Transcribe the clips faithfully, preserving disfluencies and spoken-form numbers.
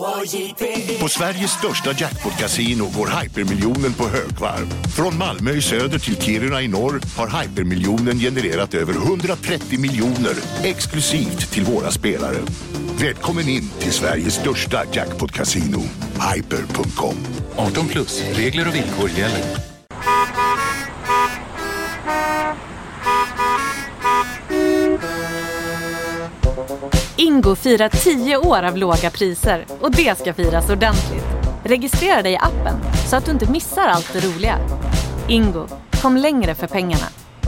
På Sveriges största jackpot-casino går Hypermiljonen på högvarv. Från Malmö i söder till Kiruna i norr har Hypermiljonen genererat över hundratrettio miljoner exklusivt till våra spelare. Välkommen in till Sveriges största jackpot-casino, hyper punkt com. arton plus, regler och villkor gäller. Ingo firar tio år av låga priser och det ska firas ordentligt. Registrera dig i appen så att du inte missar allt det roliga. Ingo, kom längre för pengarna.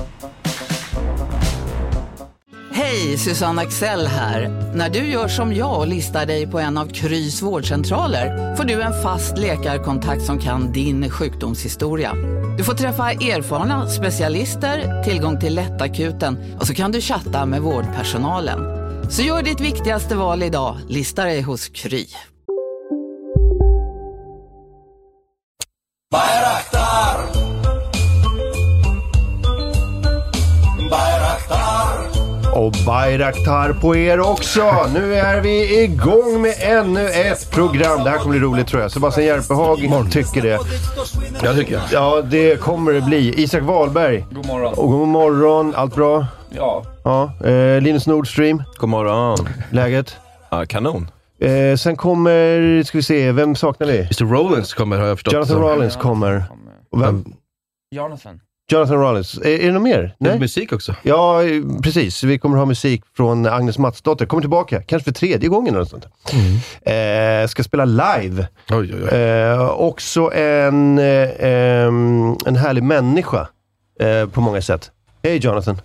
Hej, Susanne Axel här. När du gör som jag och listar dig på en av Krys vårdcentraler får du en fast läkarkontakt som kan din sjukdomshistoria. Du får träffa erfarna specialister, tillgång till lättakuten och så kan du chatta med vårdpersonalen. Så gör ditt viktigaste val idag. Lista dig hos Kry. Bayraktar. Bayraktar. Och Bayraktar på er också. Nu är vi igång med ännu ett program. Det här kommer bli roligt tror jag. Sebastian Järpehag tycker det. Jag tycker. Ja, det kommer det bli. Isak Wahlberg. God morgon. Och god morgon. Allt bra? Ja. Ja. Eh, Linus Nordström. God morgon. Läget? Ja, kanon. Eh, sen kommer, ska vi se, vem saknar vi? mister Rollins kommer, har jag förstått. Jonathan Rollins kommer. Och vem? Jonathan. Jonathan Rollins. Är, är det något mer? Nej? Musik också. Ja, precis. Vi kommer ha musik från Agnes Matsdotter. Kommer tillbaka, kanske för tredje gången eller sånt. Mm. Eh, ska spela live. Oj, oj, oj. Eh, också en, eh, en härlig människa eh, på många sätt. Hej Jonathan.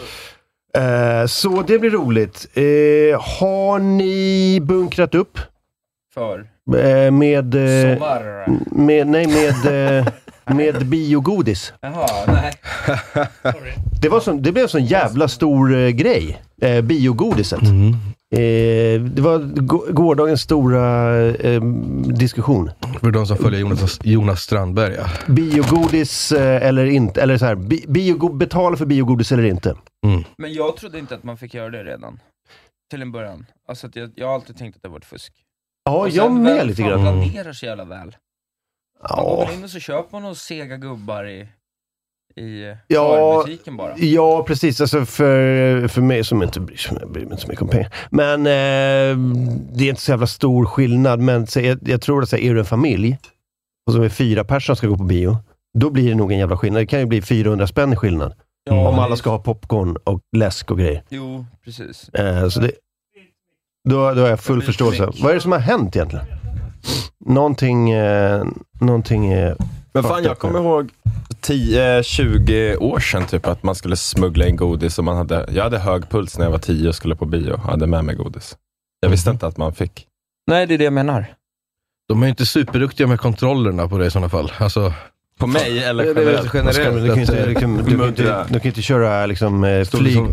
Eh, så det blir roligt. Eh, har ni bunkrat upp? För? Eh, med, eh, Sommar? med... Nej, med... Eh, med biogodis. Jaha, nej. Det, var sån, det blev en sån jävla stor eh, grej. Eh, biogodiset. Mm. Eh, det var g- gårdagens stora eh, diskussion. För de som följer Jonas, Jonas Strandberg, ja. Biogodis eh, eller inte. Eller så här, bi- biogo- betala för biogodis eller inte. Mm. Men jag trodde inte att man fick göra det redan. Till en början. Alltså att jag, jag har alltid tänkt att det var ett fusk. Ja, jag med lite grann. Man planerar så jävla väl. Man Ja. går in och så köper man och sega gubbar i, i Ja, butiken bara. ja, precis. Alltså för, för mig som inte bryr, som jag bryr mig inte så mycket om pengar. Men eh, det är inte så jävla stor skillnad. Men så jag, jag tror att så här, är du en familj och så är fyra personer ska gå på bio, då blir det nog en jävla skillnad. Det kan ju bli fyrahundra spänn i skillnad. Ja, om alla det... ska ha popcorn och läsk och grejer. Jo, precis. Eh, så det, då, då har jag full förståelse. Mycket. Vad är det som har hänt egentligen? Någonting... Eh, någonting eh, Men fan, jag kommer ihåg tio tjugo år sedan typ att man skulle smuggla in godis och man hade, jag hade hög puls när jag var tio och skulle på bio och hade med mig godis. Jag visste mm. inte att man fick. Nej, det är det jag menar. De är inte superduktiga med kontrollerna på det i sådana fall. Alltså... På mig eller generellt? generellt. Du kan inte, liksom, du kan inte, du kan inte köra liksom,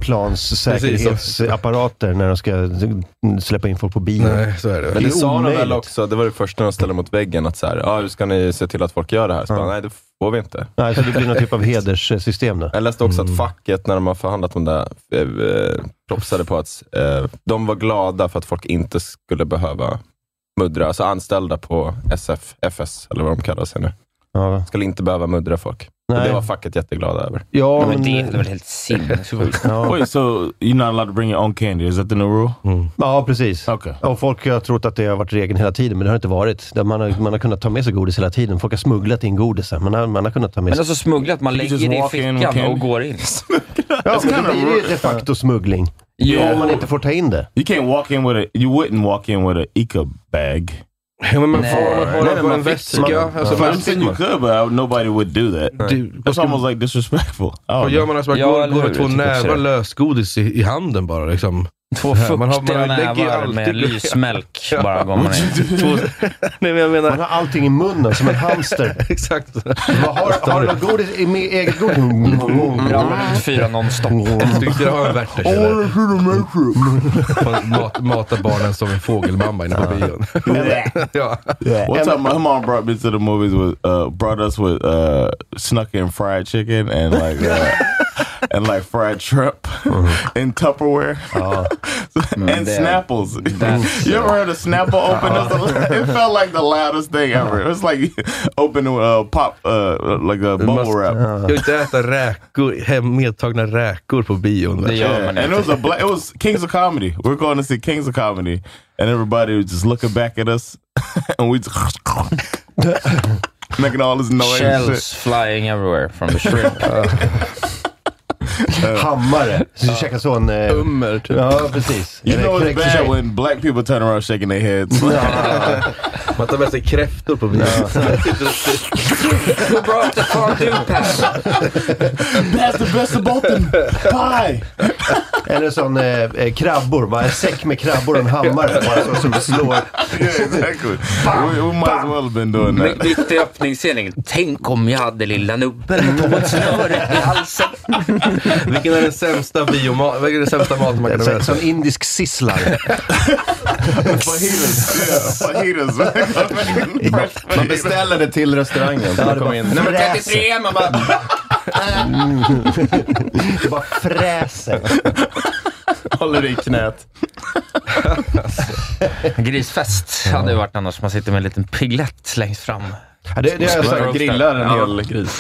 flygplanssäkerhetsapparater när de ska släppa in folk på bio. Nej, så är det. Men det, det sa de omöjligt. väl också, det var det första de ställde mot väggen att så här, ja, hur ska ni se till att folk gör det här? Så ja. bara, nej, det får vi inte. Nej, så det blir någon typ av hederssystem då. Jag läste också mm. att facket när de har förhandlat om det eh, propsade på att eh, de var glada för att folk inte skulle behöva muddra, alltså anställda på S F, F S eller vad de kallar sig nu. Ja. Skulle inte behöva muddra folk. Och det var facket jätteglada över. Ja, men det är väl helt sinnessjukt. Ja. Wait, so you're not allowed to bring your own candy? Is that the new rule? Mm. Ja, precis. Okay. Och folk har trott att det har varit regeln hela tiden, men det har inte varit. Man har, man har kunnat ta med sig godis hela tiden. Folk har smugglat in godis. Man har, man har kunnat ta med sig... Men alltså smugglat, man lägger det i fickan och går in. Ja, men det blir ju de facto smuggling. Yeah. Om man inte får ta in det. You can't walk in with a... You wouldn't walk in with a eco-bag. Ja, men man får hålla på en väska. Alltså, so I think you could, but nobody would do that. Du, That's almost like disrespectful. Vad gör man? Alltså, man ja, går, går med två typ nävar lösgodis i, i handen bara liksom. Två fuktiga nävar med lysmälk bara går man in. Nej, men jag menar, man har allting i munnen som en hamster. Exakt. Har, har du något godis i med eget godis? Ja, fyra non-stop. Jag tyckte det var en värt att köra. Mat, mata barnen som en fågelmamma inne på bion. Ja. One time my mom brought me to the movies with, uh, brought us with uh, snuck in fried chicken and like uh, and like fried shrimp mm-hmm. in Tupperware oh. and Snapples. You ever heard of Snapple open? It felt like the loudest thing ever. It was like opening a pop, uh, like a bubble wrap. Jag vill inte äta räkor, hem medtagna räkor på bion. Det gör man. And it was a black, it was Kings of Comedy. We were going to see Kings of Comedy, and everybody was just looking back at us, and we just making all this noise. Shells flying everywhere from the shrimp. Uh, Hammare. Så du käkar sån... Uh, Hummer, typ. Ja, precis. You know it's bad sig. When black people turn around shaking their heads. Man tar med sig kräftor på bilen. Who brought the fondue pass? Pass the best of both them. Pie! Eller sån eh, krabbor. Bara en säck med krabbor och en hammare. Bara så som slår. Yeah, exactly. Bam, we, we might as well have been doing that. Mitt i öppningsscenen. Tänk om jag hade lilla nubben på ett snöre i halsen. Vilken är den sämsta biomat? Vilken är den sämsta maten man kan äta? Sån indisk sisslar. Fajitas. Yeah, fajitas. Man beställer det till restaurangen. Ja, det, bara in. Nummer trettiotre, man bara... mm. Det bara fräser. Håller i knät. Grisfest hade ju varit annars. Man sitter med en liten piglett längst fram. Ja, det, det har jag sagt. Grillar en hel gris.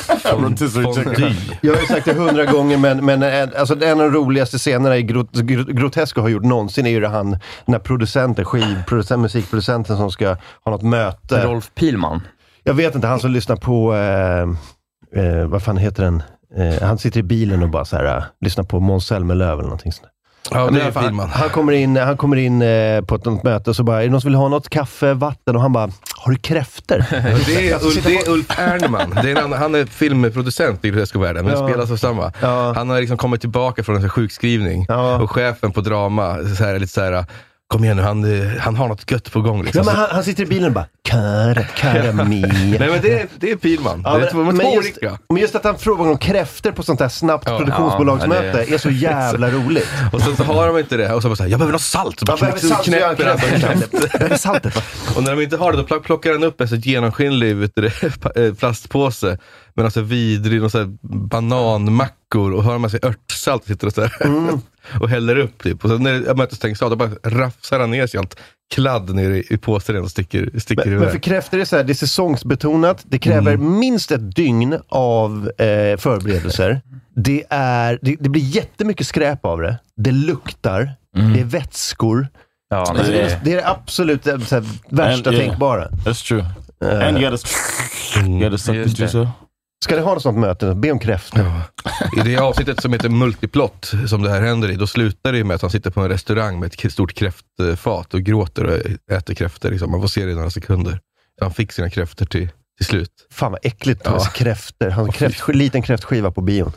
Jag har ju sagt det hundra gånger, men, men alltså, en av de roligaste scenerna i Grot, Grotesco har gjort någonsin är ju det han, den här producenten, skivproducent, musikproducenten som ska ha något möte. Rolf Pilman. Jag vet inte, han som lyssnar på eh, eh, vad fan heter den? Eh, han sitter i bilen och bara så här, uh, lyssnar på Måns Zelmerlöw eller någonting sånt. Ja, det är Pilman. Han kommer in, han kommer in eh, på ett möte och så bara, är det någon som vill ha något kaffe, vatten? Och han bara, har du kräfter? Det är, Ulf, det är Ulf Ernman. Det är en, han är filmproducent i Grotesco-världen, men ja. spelar så samma. Ja. Han har liksom kommit tillbaka från en sjukskrivning. Ja. Och chefen på drama så här, lite så här, kom igen nu, han, han har något gött på gång. Liksom. Ja, men han, han sitter i bilen och bara, kara, kara mi. Nej, men det är, det är Pilman. Ja, det är men, två, men, just, men just att han frågar om kräfter på sånt här snabbt ja, produktionsbolagsmöte ja, är... är så jävla roligt. Och sen så har de inte det. Och så bara så här, jag behöver något salt. Så bara ja, knäpper, salt, knäpper han. Knäpper saltet, va? Och när de inte har det, då plockar han upp en så genomskinlig vet du, plastpåse. Men alltså vidrig, någon så här bananmackor och har man sig örtsalt och sitter och så här, mm. och häller upp typ. Och sen när mötet stängs av, då bara rafsar han ner sig allt kladd ner i, i påsen och sticker, sticker men, iväg. Men för kräfter är det så här, det är säsongsbetonat, det kräver mm. minst ett dygn av eh, förberedelser. Det, är, det, det blir jättemycket skräp av det. Det luktar, mm. det är vätskor. Ja, alltså, det, är, det är det absolut så här, värsta and, yeah, tänkbara. That's true. Uh, and you gotta, you gotta suck the juice. Ska ni ha något sånt möte? Be om kräftor. Ja. I det avsnittet som heter Multiplott, som det här händer i, då slutar det med att han sitter på en restaurang med ett stort kräftfat och gråter och äter kräfter. Liksom. Man får se det i några sekunder. Så han fick sina kräfter till, till slut. Fan vad äckligt med ja. kräfter. Han har kräft, liten kräftskiva på bion.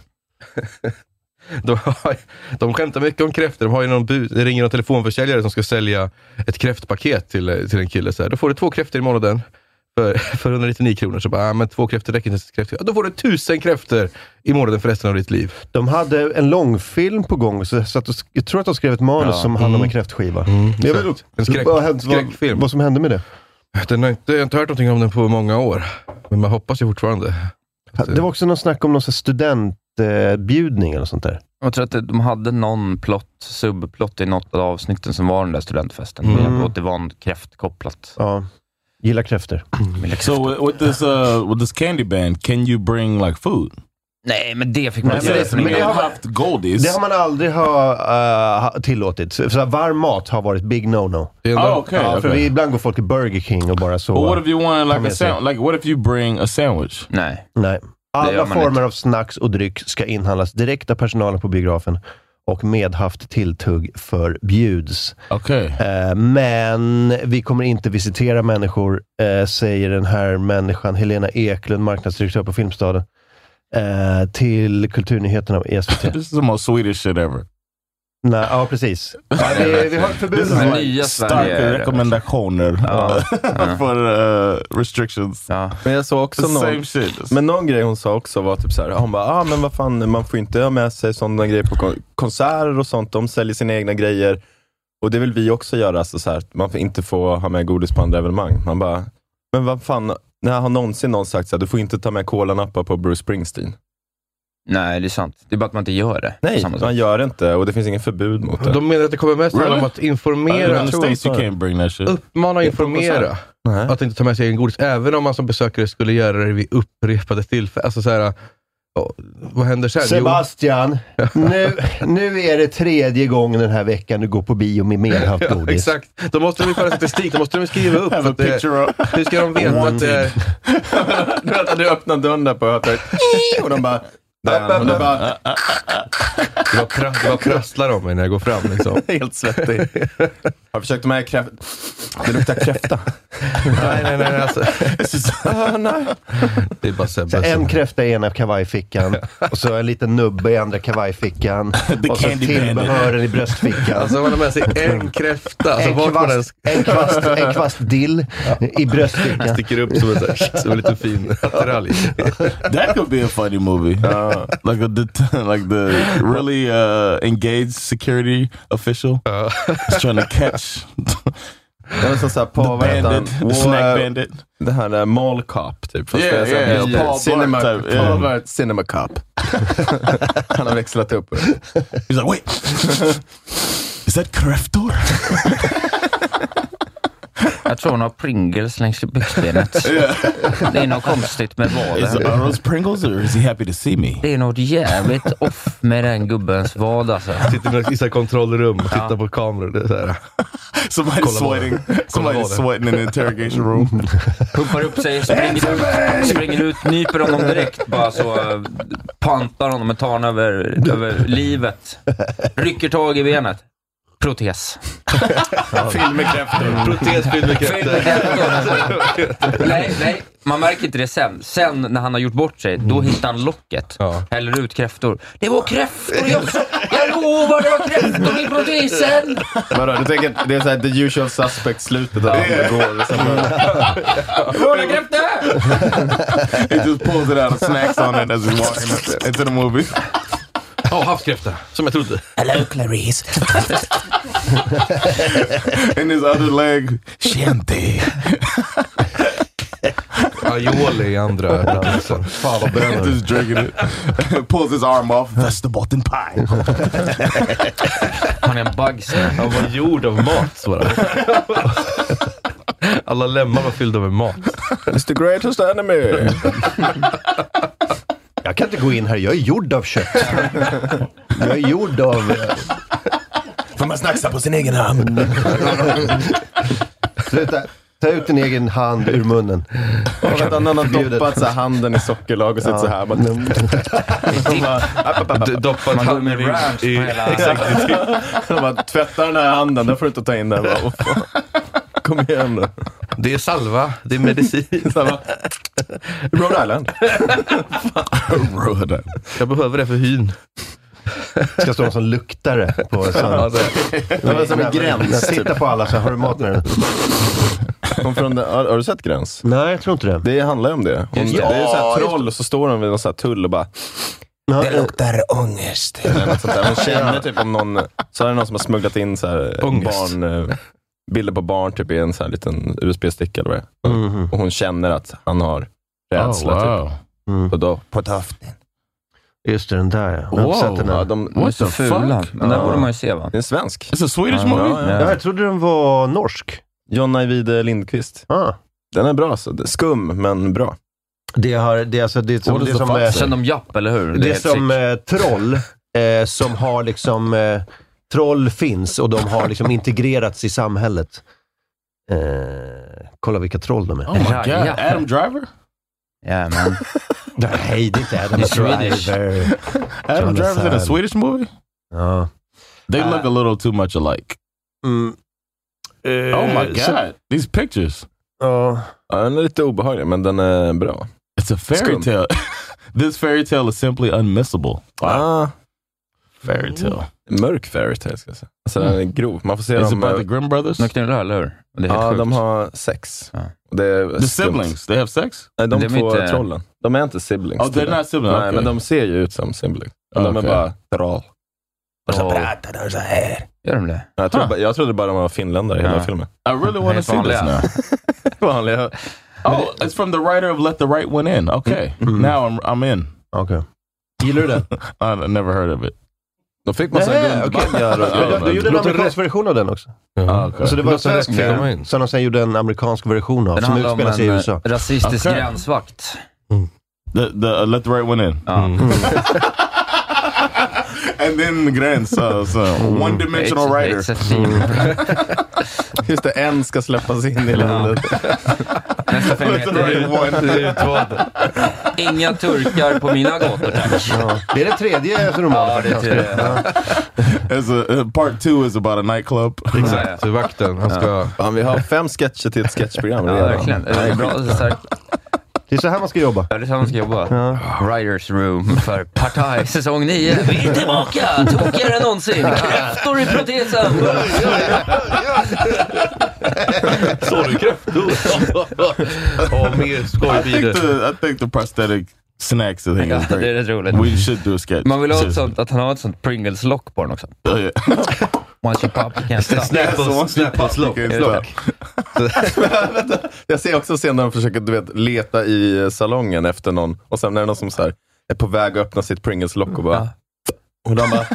de, har, de skämtar mycket om kräfter. De har ju någon bud, det ringer någon telefonförsäljare som ska sälja ett kräftpaket till, till en kille. Så här. Då får du två kräfter i månaden. För, för etthundranittionio kronor så bara, ah, men två kräfter räcker inte kräfter. Då får du tusen kräfter i månaden för resten av ditt liv. De hade en långfilm på gång så, så att jag tror att de skrev ett manus ja. som handlar om en kräftskiva. Mm. Jag vet inte en skräck, vad, skräckfilm. Vad, vad som hände med det. Den har inte, jag har inte hört någonting om den på många år. Men man hoppas ju fortfarande. Det var också någon snack om någon studentbjudning eller sånt där. Jag tror att de hade någon plott, subplott i något av avsnitten som var den där studentfesten. Mm. Och det var en kräftkopplat. Ja. Gillar kräfter. So with this uh with this candy band, can you bring like food? Nej, men det fick man inte göra. Men det har haft goldies. Det har man aldrig ha, uh, tillåtit. Så, så varm mat har varit big no-no. Oh, okay, ja, för okay. vi ibland går folk till Burger King och bara så. But what if you want like a sandwich? Like what if you bring a sandwich? Nej. Nej. Alla former av snacks och dryck ska inhandlas direkt av personalen på biografen. Och medhaft tilltugg förbjuds. Okay. Eh, men vi kommer inte visitera människor, eh, säger den här människan, Helena Eklund, marknadsdirektör på Filmstaden, eh, till Kulturnyheterna av E S V T. This is the most Swedish shit ever. Nej, ja, precis. Ja, vi, vi har ett förbud. This is nya starka rekommendationer ja. för uh, restrictions. Ja. Men jag såg också någon, men någon grej hon sa också var typ så här, hon bara, ah, men vad fan, man får inte ha med sig sådana grejer på kon- konserter och sånt, de säljer sina egna grejer och det vill vi också göra, alltså så här, man får inte få ha med godis på andra evenemang. Man bara, men vad fan, när har någonsin någon sagt så här, du får inte ta med kolanappa på Bruce Springsteen? Nej, det är sant. Det är bara att man inte gör det. Nej, man gör det inte och det finns ingen förbud mot det. De menar att det kommer mest handla om att informera. Uppmana och informera. Att inte ta med sig egen godis. Även om man som besökare skulle göra det vid upprepade tillfällen. Alltså så här, vad händer sen? Sebastian, nu, nu är det tredje gången den här veckan du går på bio med medhavt godis. Ja, exakt. Då måste de föra statistik. Då måste de skriva upp. Att det, hur ska de veta att det är... Du vet att du öppnar dörren där på hötet. Och de bara... Den, och det, bara... det var, pra, det var prasslar om mig när jag går fram liksom. Helt svettig. Jag försökte med kräfta. Det luktar kräfta. nej, nej, nej. Alltså. ah, nej. Det är bara så, så en kräfta i ena kavajfickan. Och så en liten nubbe i andra kavajfickan. Och så tillbehören i bröstfickan. Alltså man har med sig en kräfta. Alltså, en, kvast, en, kvast, en kvast dill i bröstfickan. Sticker upp som en, som en liten fin attiralj. That could be a funny movie. Uh, like, a, like the really uh, engaged security official uh. is trying to catch det är så såhär på the bandit, the snack bandit. Det här är Mall Cop typ. Fast yeah, yeah, yeah. yeah. Paul Cinema, Blart type, Paul yeah. Blart Cinema Cop. Han har växlat upp. He's like, wait. Is that kräftor? Jag tror hon har Pringles längs byxbenet. Yeah. Det är något konstigt med vaden. Is it those Pringles or is he happy to see me? Det är något jävligt off med den gubbens vad alltså. Sitter i så kontrollrum och tittar ja. på kameror. Det är så här. Somebody's sweating. Somebody's sweating in the interrogation room. Pumpar upp sig, springer ut, springer ut, nyper honom direkt. Bara så uh, pantar honom och tar honom över, över livet. Rycker tag i benet. Protes. Film med kräftor. Protes, film med kräftor. nej, nej. Man märker inte det sen. Sen när han har gjort bort sig, då hittar han locket. Ja. Häller ut kräftor. Det var kräftor jag också. Jag lovar, det var kräftor i protesen. Vadå, du tänker det är så här the usual suspect slutet där det går. Det var det kräftor. He just pulls it out of snacks on it as he's walking into the movie. Ja, oh, havskräfta, som jag trodde. Hello, Clarice. In his other leg, Chianti. Aioli i andra platsen. Fan vad bränner. Just drinking it. Pulls his arm off. Vesterbotten pie. Han är en bugs. Han var gjord av mat, så alla lemmar var fyllda med mat. It's the greatest enemy. Jag kan inte gå in här, jag är gjord av kött. Jag är gjord av... Får man snacksa på sin egen hand? Sluta, ta ut din egen hand ur munnen. Och att någon har doppat så här handen i sockerlag och sett ja. så här. Doppat handen i ranch i... Exakt. De bara, tvättar den här handen, där får du inte ta in den. Kom igen då. Det är salva, det är medicin. Salva. Rhode Island. Rhode Island. Jag behöver det för hyn. Ska stå som luktare på en sån. Ja, det var som en gräns. Titta på alla så har du mat med den. Kom från det, har, har du sett Gräns? Nej, jag tror inte det. Det handlar ju om det. Hon, ja, det är så här troll och så står de vid någon så här tull och bara det luktar ångest. Hon känner typ om någon, så är det någon som har smugglat in så här barn, bilder på barn typ i en så här liten U S B-stick eller vad det är. Mm-hmm. Och hon känner att han har rädsla oh, wow. typ. Mm. Och då, på doften. Just det, den där. Ja. Wow. Den ja, de, de är så fula. Men där borde man ju se, va? Det är en svensk. It's a Swedish ja, movie? Ja, ja. Ja, jag trodde den var norsk. Jonna Ajvide Lindqvist. Ah. Den är bra, så. Skum, men bra. Det, har, det, alltså, det är som... Det är som äh, känner de japp, eller hur? Det, det är som äh, troll äh, som har liksom... Äh, troll finns och de har liksom integrerats i samhället. Äh, kolla vilka troll de är. Oh my God, Adam Driver? Ja, men... Nej, det är inte Adam Driver. Adam Driver's in a Swedish movie? Ja. They look uh, a little too much alike. Mm, uh, oh my God, so, these pictures. Uh, ja, den är lite obehaglig, men den är bra. It's a fairy tale. This fairy tale is simply unmissable. Wow. Ah. Fairy tale. Mörk fairy tale, ska jag säga. Alltså den är grov. Man får se Is dem... it about the Grimm Brothers? De knullar, eller hur? Det är helt ja, sjukt. de har sex. Ja. Det är the siblings, they have sex? Nej, de de två inte... trollen. De är inte siblings. Oh, they're not siblings? Nej, okay. men de ser ju ut som siblings. Men okay. De är bara troll. Och så pratar de så här. Gör de det? Jag trodde, huh. jag trodde bara de var finländare i ja. hela filmen. I really want to see this now. Vanliga. Oh, it's from the writer of Let the Right One In. Okay, mm-hmm. now I'm, I'm in. Okay. Gillar du det? I never heard of it. Då fick man såhär guldbaggar. Okay. Du gjorde en amerikansk version av den också. Ah, okay. Så det var en svensk film som de sen gjorde en amerikansk version av. Den som handlar om utspelas i U S A. en rasistisk Okay. gränsvakt. Mm. The, the, uh, let the right one in. Ja. Mm. And then gräns. Uh, so one dimensional It's- writer. it's a theme. Just det, en ska släppas in i landet. Nästa film heter Inga turkar på mina gator, tack. Ja. Det är det tredje romanen. Ja, det är tredje. As a, uh, part two is about a nightclub. Exakt, så vakten, han ska... Ja, vi har fem sketcher till ett sketchprogram. Ja, verkligen. Det är bra, det är starkt. Det är så här man ska jobba. Ja, det är så här man ska jobba. Ja. Writers room för Partaj, säsong nio. Vi är tillbaka, tokigare än någonsin. Kräftor i protesen. Sorry, kräftor. Åh, mer I think skojbilar. the I think the prosthetic snacks I think Ja, is great. det är rätt roligt. We should do a sketch. Man vill ha ett Seriously. sånt, att han har ett sånt Pringles-lock på den också. Oh, yeah. Once you pop, you can't stop. Snapples, Snapples lock. Jag ser också sen när de försöker, du vet, leta i salongen efter någon. Och sen är det någon som så här, är på väg att öppna sitt Pringles-lock och bara... Ja. Och de bara...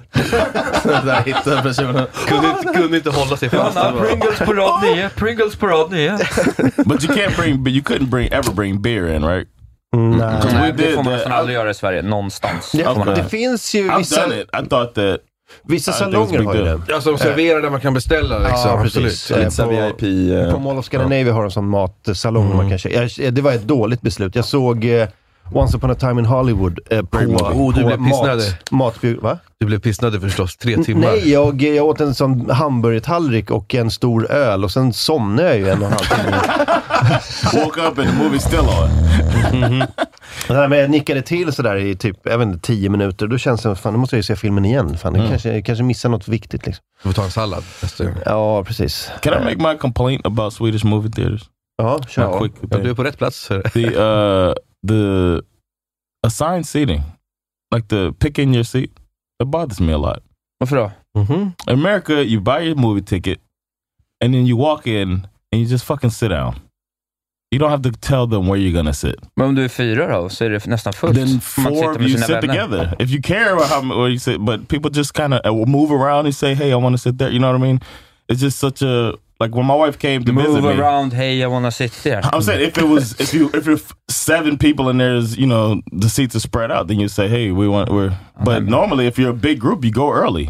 där hittar personen. Kunde inte, kunde inte hålla sig fast. Ja, Pringles på rad nio, Pringles på rad nio. But you can't bring, but you couldn't bring ever bring beer in, right? Mm, Because Nej, we det did får man that. nästan aldrig göra i Sverige, någonstans. Det, Får man- det finns ju I've vissa, done it. I thought that. vissa I think salonger it's har ju big det. deal. Alltså de serverar där man kan beställa liksom. Ja, Absolut. precis. Lite så På- här V I P. eh, På Mall of Scandinavia har de sån matsalong man kan köpa. Jag- Det var ett dåligt beslut. Jag såg eh, Once upon a time in Hollywood eh, på, Oh, du på blev pissnödig. mat, matbjud, va? Du blev pissnödig förstås, tre timmar. Nej, jag, jag åt en sån hamburgertallrik och en stor öl och sen somnade jag ju en och en halv timme. Woke up and the movie still on. Mm-hmm. Men jag nickade till sådär i typ, jag vet inte, tio minuter. Då känns det, fan, nu måste jag ju se filmen igen. Fan, mm. kanske, kanske missar något viktigt liksom. Du får ta en sallad nästa gång. Ja, precis. Can I make my complaint about Swedish movie theaters? Ja, kör. Real quick. Ja, du är på rätt plats. The uh the assigned seating, like the picking your seat, it bothers me a lot. Varför då? Mm-hmm. In America, you buy your movie ticket, and then you walk in and you just fucking sit down. You don't have to tell them where you're gonna sit. Men om du är fyra då, så är det nästan fullt. Then Man four sitter of med you sina sit vänner. together. If you care about how where you sit, but people just kind of move around and say, "Hey, I want to sit there." You know what I mean? It's just such a like when my wife came to visit Move me. around, hey, I wanna sit there. I'm saying if it was if you if you're f- seven people and there's you know the seats are spread out, then you say, "Hey, we want we're." But normally, if you're a big group, you go early.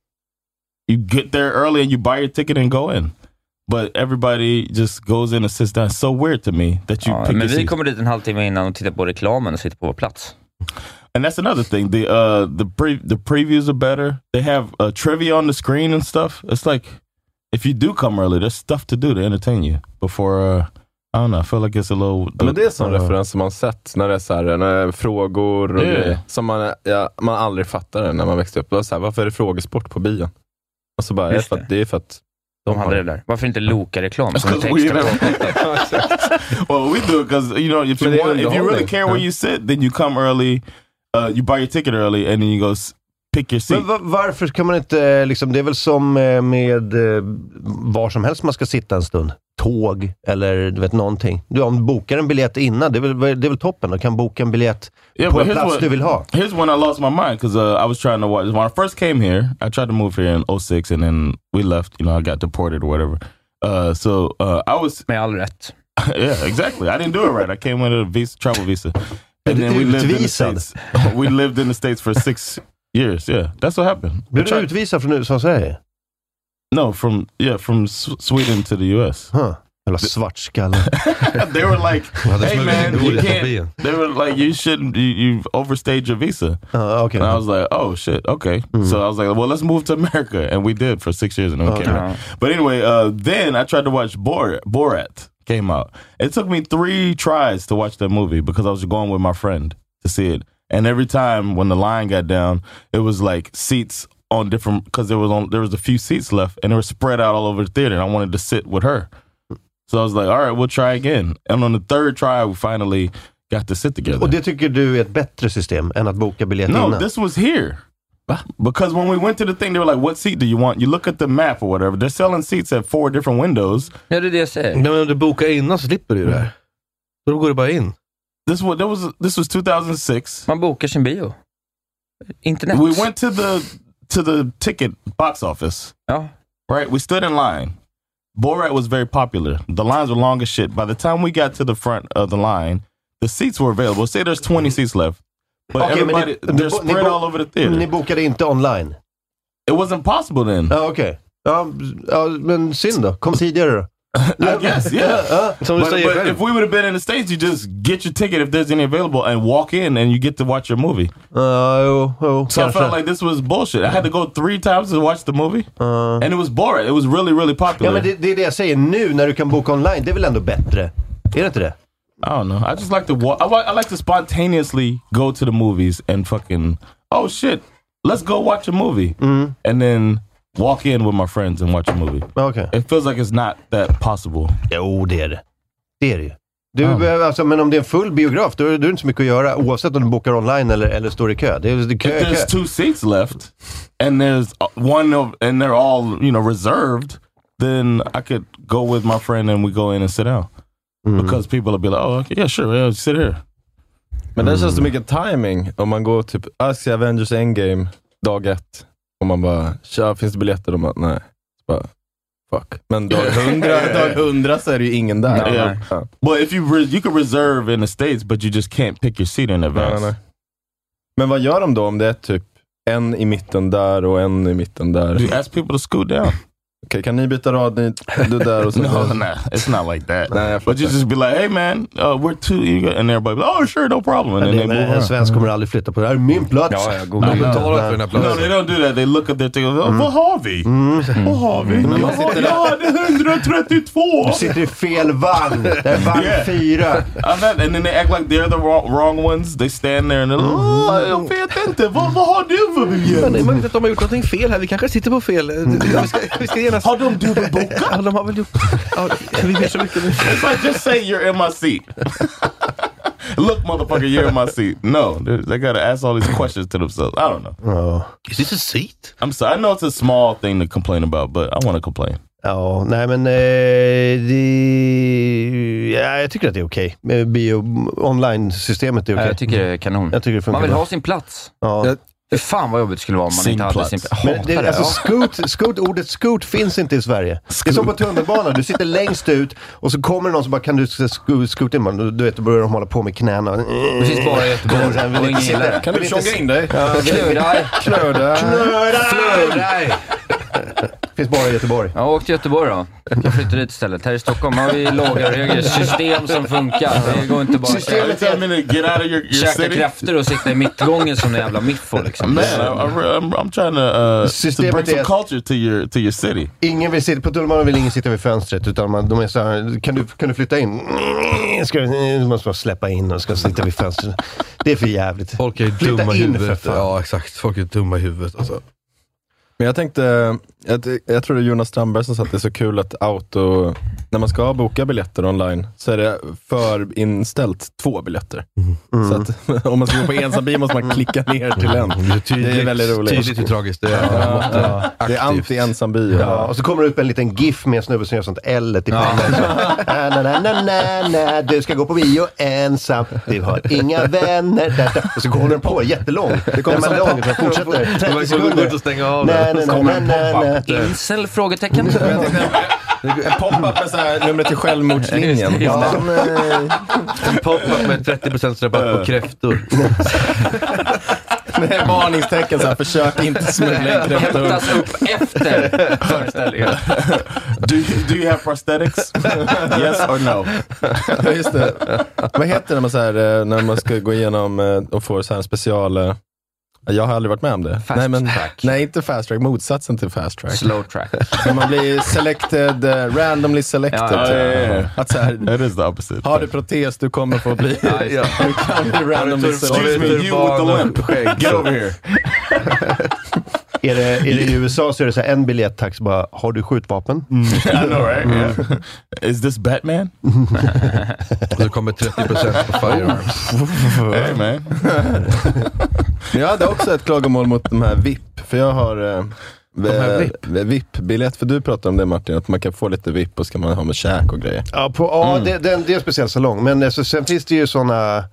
You get there early and you buy your ticket and go in. But everybody just goes in and sits down. It's so weird to me that you Ja, pick men your vi seat. kommer dit en halvtimme innan och tittar på reklamen och sitter på vår plats. And that's another thing. The uh the pre- the previews are better. They have uh, trivia on the screen and stuff. It's like if you do come early, there's stuff to do to entertain you before. Uh, I don't know. I feel like it's a little. Ja, men det är sån uh, referens som man sett när det är så här, när det är frågor och Yeah. grejer, som man, ja, man aldrig fattade när man växte upp. Det var så här, varför är det frågesport på bion? Och så bara, det är, för att, det är för att De hade det där. Varför inte Loka-reklam som Because text? we well, we do it because you know if you But they want, if you really underhållning. care where you sit, then you come early. Uh, you buy your ticket early, and then you go s- pick your seat. Men va- varför kan man inte, liksom, det är väl som eh, med eh, var som helst man ska sitta en stund. Tåg eller du vet någonting. Du, om du bokar en biljett innan, det är väl, det är väl toppen. Du kan boka en biljett Yeah, på but en here's plats what- du vill ha. Here's when I lost my mind because uh, I was trying to watch. When I first came here, I tried to move here in oh six, and then we left. You know, I got deported or whatever. Uh, so uh, I was Med all rätt. yeah, exactly. I didn't do it right. I came with a visa, travel visa, and then we lived in the Utvisad. States. We lived in the States for six years. Yeah, that's what happened. I Blir du tried- utvisad från U S A, Sverige? No, from yeah, from S- Sweden to the U S. Huh. Jävla svartskalle. They were like, Ja, det är "Hey som man, en you godis på can't." bion. They were like, "You shouldn't. You, you've overstayed your visa." Ja, okej. And I was like, "Oh shit, okay." So I was like, "Well, let's move to America," and we did for six years, and then we Okay. came out. But anyway, uh, then I tried to watch Bor- Borat. Came out. It took me three tries to watch that movie because I was going with my friend to see it, and every time when the line got down, it was like seats on different because there was on there was a few seats left, and they were spread out all over the theater. And I wanted to sit with her. So I was like, all right, we'll try again. And on the third try, we finally got to sit together. Och det tycker du är ett bättre system än att boka biljett No, innan? this was here. Because when we went to the thing, they were like, what seat do you want? You look at the map or whatever. They're selling seats at four different windows. Ja, det är det jag säger. Men om du bokar innan så slipper du ju det här. Då går du bara in. This was, that was, this was two thousand six. Man bokar sin bio. internet. We went to the to the ticket box office. Ja. Right? We stood in line. Borat was very popular. The lines were long as shit. By the time we got to the front of the line, the seats were available. Say there's twenty seats left. But okay, everybody, ni, they're spread ni, all over the theater. Ni bokade inte online? It wasn't possible then. Ja, ah, okej. Okay. Ja, ja, men synd då. Kom tidigare då. I guess, yeah. Uh, but, but if we would have been in the States, you just get your ticket if there's any available and walk in and you get to watch your movie. Uh, oh, oh, so kanske. I felt like this was bullshit. I had to go three times to watch the movie. Uh. And it was Borat. It was really, really popular. Ja, men det, det är det jag säger nu när du kan boka online. Det är väl ändå bättre? Är det inte det? I don't know. I just like to walk. I, like, I like to spontaneously go to the movies and fucking, oh shit, let's go watch a movie. Mm. And then walk in with my friends and watch a movie. Okay. It feels like it's not that possible. Jo, det är det. Det är det ju. Du oh. behöver, alltså, men om det är en full biograf, då är det inte så mycket att göra oavsett om du bokar online eller, eller står i kö. Det är, det kö, If there's kö. two seats left and there's one of, and they're all, you know, reserved, then I could go with my friend and we go in and sit down. Mm. Because people will be like, oh, okay, yeah, sure, yeah, sit here. Men det känns så mycket timing om man går typ, jag ska Avengers Endgame dag ett. Och man bara, tja, finns det biljetter? Och man, nej. Så bara, fuck. Men dag hundra, dag hundra så är det ju ingen där. No, yeah. uh. But if you re- you can reserve in the States, but you just can't pick your seat in advance. Nej, nej. Men vad gör de då om det är typ en i mitten där och en i mitten där? You ask people to scoot down. Okay, kan ni byta rad, ni, du där och så? No, nah, it's not like that. Nah, but you just be like, hey man, uh, we're too eager. And everybody be like, oh sure, no problem. And then they move on. En svensk kommer aldrig flytta på det här. Min plats. Ja, jag går och betalar för den här platsen. No, they don't do that. They look up there och tänker, oh, vad har vi? Mm. Vad har vi? Mm. Jag har jag hade hundratrettiotvå. Du sitter i fel vagn. Det är vagn yeah. fyra. And then they act like they're the wrong, wrong ones. They stand there and they're like, oh, jag vet inte. Vad, vad har du för biljett? Men man vet att de har gjort någonting fel här. Vi kanske sitter på fel. Vi ska, vi ska genast... Har de dubbelbokat? Ja, de har väl gjort... Ja, vi vet så mycket. It's like, just say you're in my seat. Look, motherfucker, you're in my seat. No, they gotta ask all these questions to themselves. I don't know. Oh. Is this a seat? I'm sorry, I know it's a small thing to complain about, but I want to complain. Ja, nej men eh, det, ja, jag tycker att det är okej. Okay. Bio online-systemet är okej. Okay. Jag tycker det är kanon. Jag tycker det man vill bra. ha sin plats. Ja. Jag, Hur fan vad jobbigt det skulle vara om man sin inte hade plats. sin plats. Men det, alltså, scoot, scoot, ordet scoot finns inte i Sverige. Scoot. Det är som på tunnelbanan. Du sitter längst ut och så kommer någon som bara, kan du scoot, scoot in? Man, du vet, då börjar de hålla på med knäna. Det finns bara i Göteborg. Och ingen gillar. Kan du tjonga in dig? Knö dig. Knö dig. Knö dig. Finns bara i Göteborg. Ja, åk till Göteborg då. Jag flyttar dit istället. Här i Stockholm har vi låga regler. System som funkar. Det går inte bara Systemet är att get out of your, your käka kräfter och sitta i mittgången som en jävla miffo liksom. Man, I'm, I'm, I'm trying to, uh, to bring some culture to your, to your city. Ingen vill sitta, på tunnelbanan vill ingen sitta vid fönstret, utan man, de är så här, kan du, kan du flytta in? Ska du, du måste bara släppa in och ska sitta vid fönstret. Det är för jävligt. Folk är flytta dumma i in huvudet. för fan. Ja, exakt. Folk är dumma i huvudet. Alltså. Men jag tänkte, jag, jag tror det är Jonas Strandberg som sa att det är så kul att auto, när man ska boka biljetter online så är det för inställt två biljetter. Mm. Så att om man ska gå på ensam bil måste man klicka ner till en. Det är, tydligt, det är väldigt roligt. Tydligt hur tragiskt det är. Ja, ja, ja. Det är anti-ensam bil. Ja. Ja, och så kommer det upp en liten gif med en snubbe som gör sånt L i pannan. Ja. na, na, na, na, na, du ska gå på bio ensam. Du har inga vänner. Där, och så går den på jättelång. Det kommer så långt. Det fortsätter trettio sekunder. Och stänga av nej, nej, nej, nej, nej, nej. Incel? Frågetecken. En pop-up med så här numret till självmordslinjen. Ja. En pop-up med trettio procent rabatt på kräftor. Med varningstecken så här, försök inte smuggla in kräftor. Hämtas upp efter föreställningen. Do you, do you have prosthetics? Yes or no? Ja, just det. Vad heter det när man, så här, när man ska gå igenom och få så här en special... Jag har aldrig varit med om det. Fast nej, men, track. Nej, inte fast track. Motsatsen till fast track. Slow track. När man blir selected, uh, randomly selected. Ja, ja, ja, ja. Att så här, it is the opposite. Har du protes, du kommer få bli. Ja, ja. Du kan bli randomly selected. Excuse me, you with the limp. Get over here. Är det, är det i U S A så är det så här en biljettax bara, har du skjutvapen? Mm. I know, right? Yeah. Is this Batman? Och så kommer trettio procent på firearms. Hey man. Men jag hade också ett klagomål mot de här V I P. För jag har eh, v- V I P-biljett. För du pratar om det, Martin, att man kan få lite V I P och ska man ha med käk och grejer. Ja, på, ja mm. det, det, det är en speciell salong. Men alltså, sen finns det ju såna...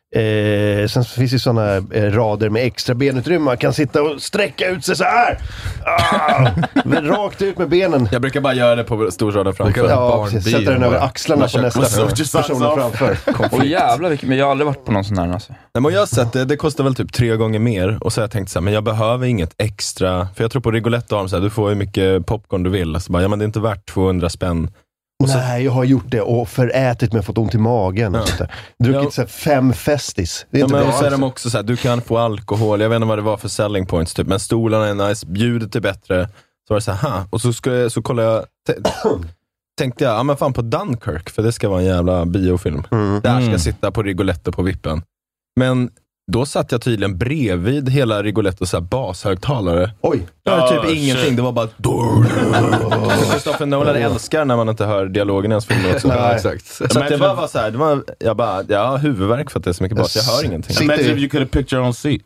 Eh, sen finns det sådana eh, rader med extra benutrymme. Man kan sitta och sträcka ut sig så här. Ah! Rakt ut med benen. Jag brukar bara göra det på storraden framför. Ja, precis. Sätta den över axlarna på nästa person framför. Åh jävlar, men jag har aldrig varit på någon sån här alltså. Nej, men jag har sett det, det kostar väl typ tre gånger mer. Och så har jag tänkt så här, men jag behöver inget extra. För jag tror på Rigoletto har de så här, du får hur mycket popcorn du vill. Så bara, ja men det är inte värt tvåhundra spänn. Och så, nej, jag har gjort det och förätit mig, fått ont i magen och ja. sånt där. Druckit ja. så här, fem festis. Det är ja, inte men bra. Och så är de också så här, du kan få alkohol. Jag vet inte vad det var för selling points typ. Men stolarna är nice, ljudet är bättre. Så var det så här, ha. Och så, ska jag, så kollade jag, t- tänkte jag, ja men fan på Dunkirk. För det ska vara en jävla biofilm. Mm. Där ska jag sitta på Rigoletto på vippen. Men då satt jag tydligen bredvid hela Rigoletto så här bashögtalare. Oj. Det var typ oh, ingenting, shit. det var bara Christopher Nolan älskar när man inte hör dialogen i hans filmer också. Ja, exakt. Så att det bara var så här, det var, jag bara, jag har huvudvärk för att det är så mycket bas, jag hör ingenting. Imagine if you could have picked your own seat.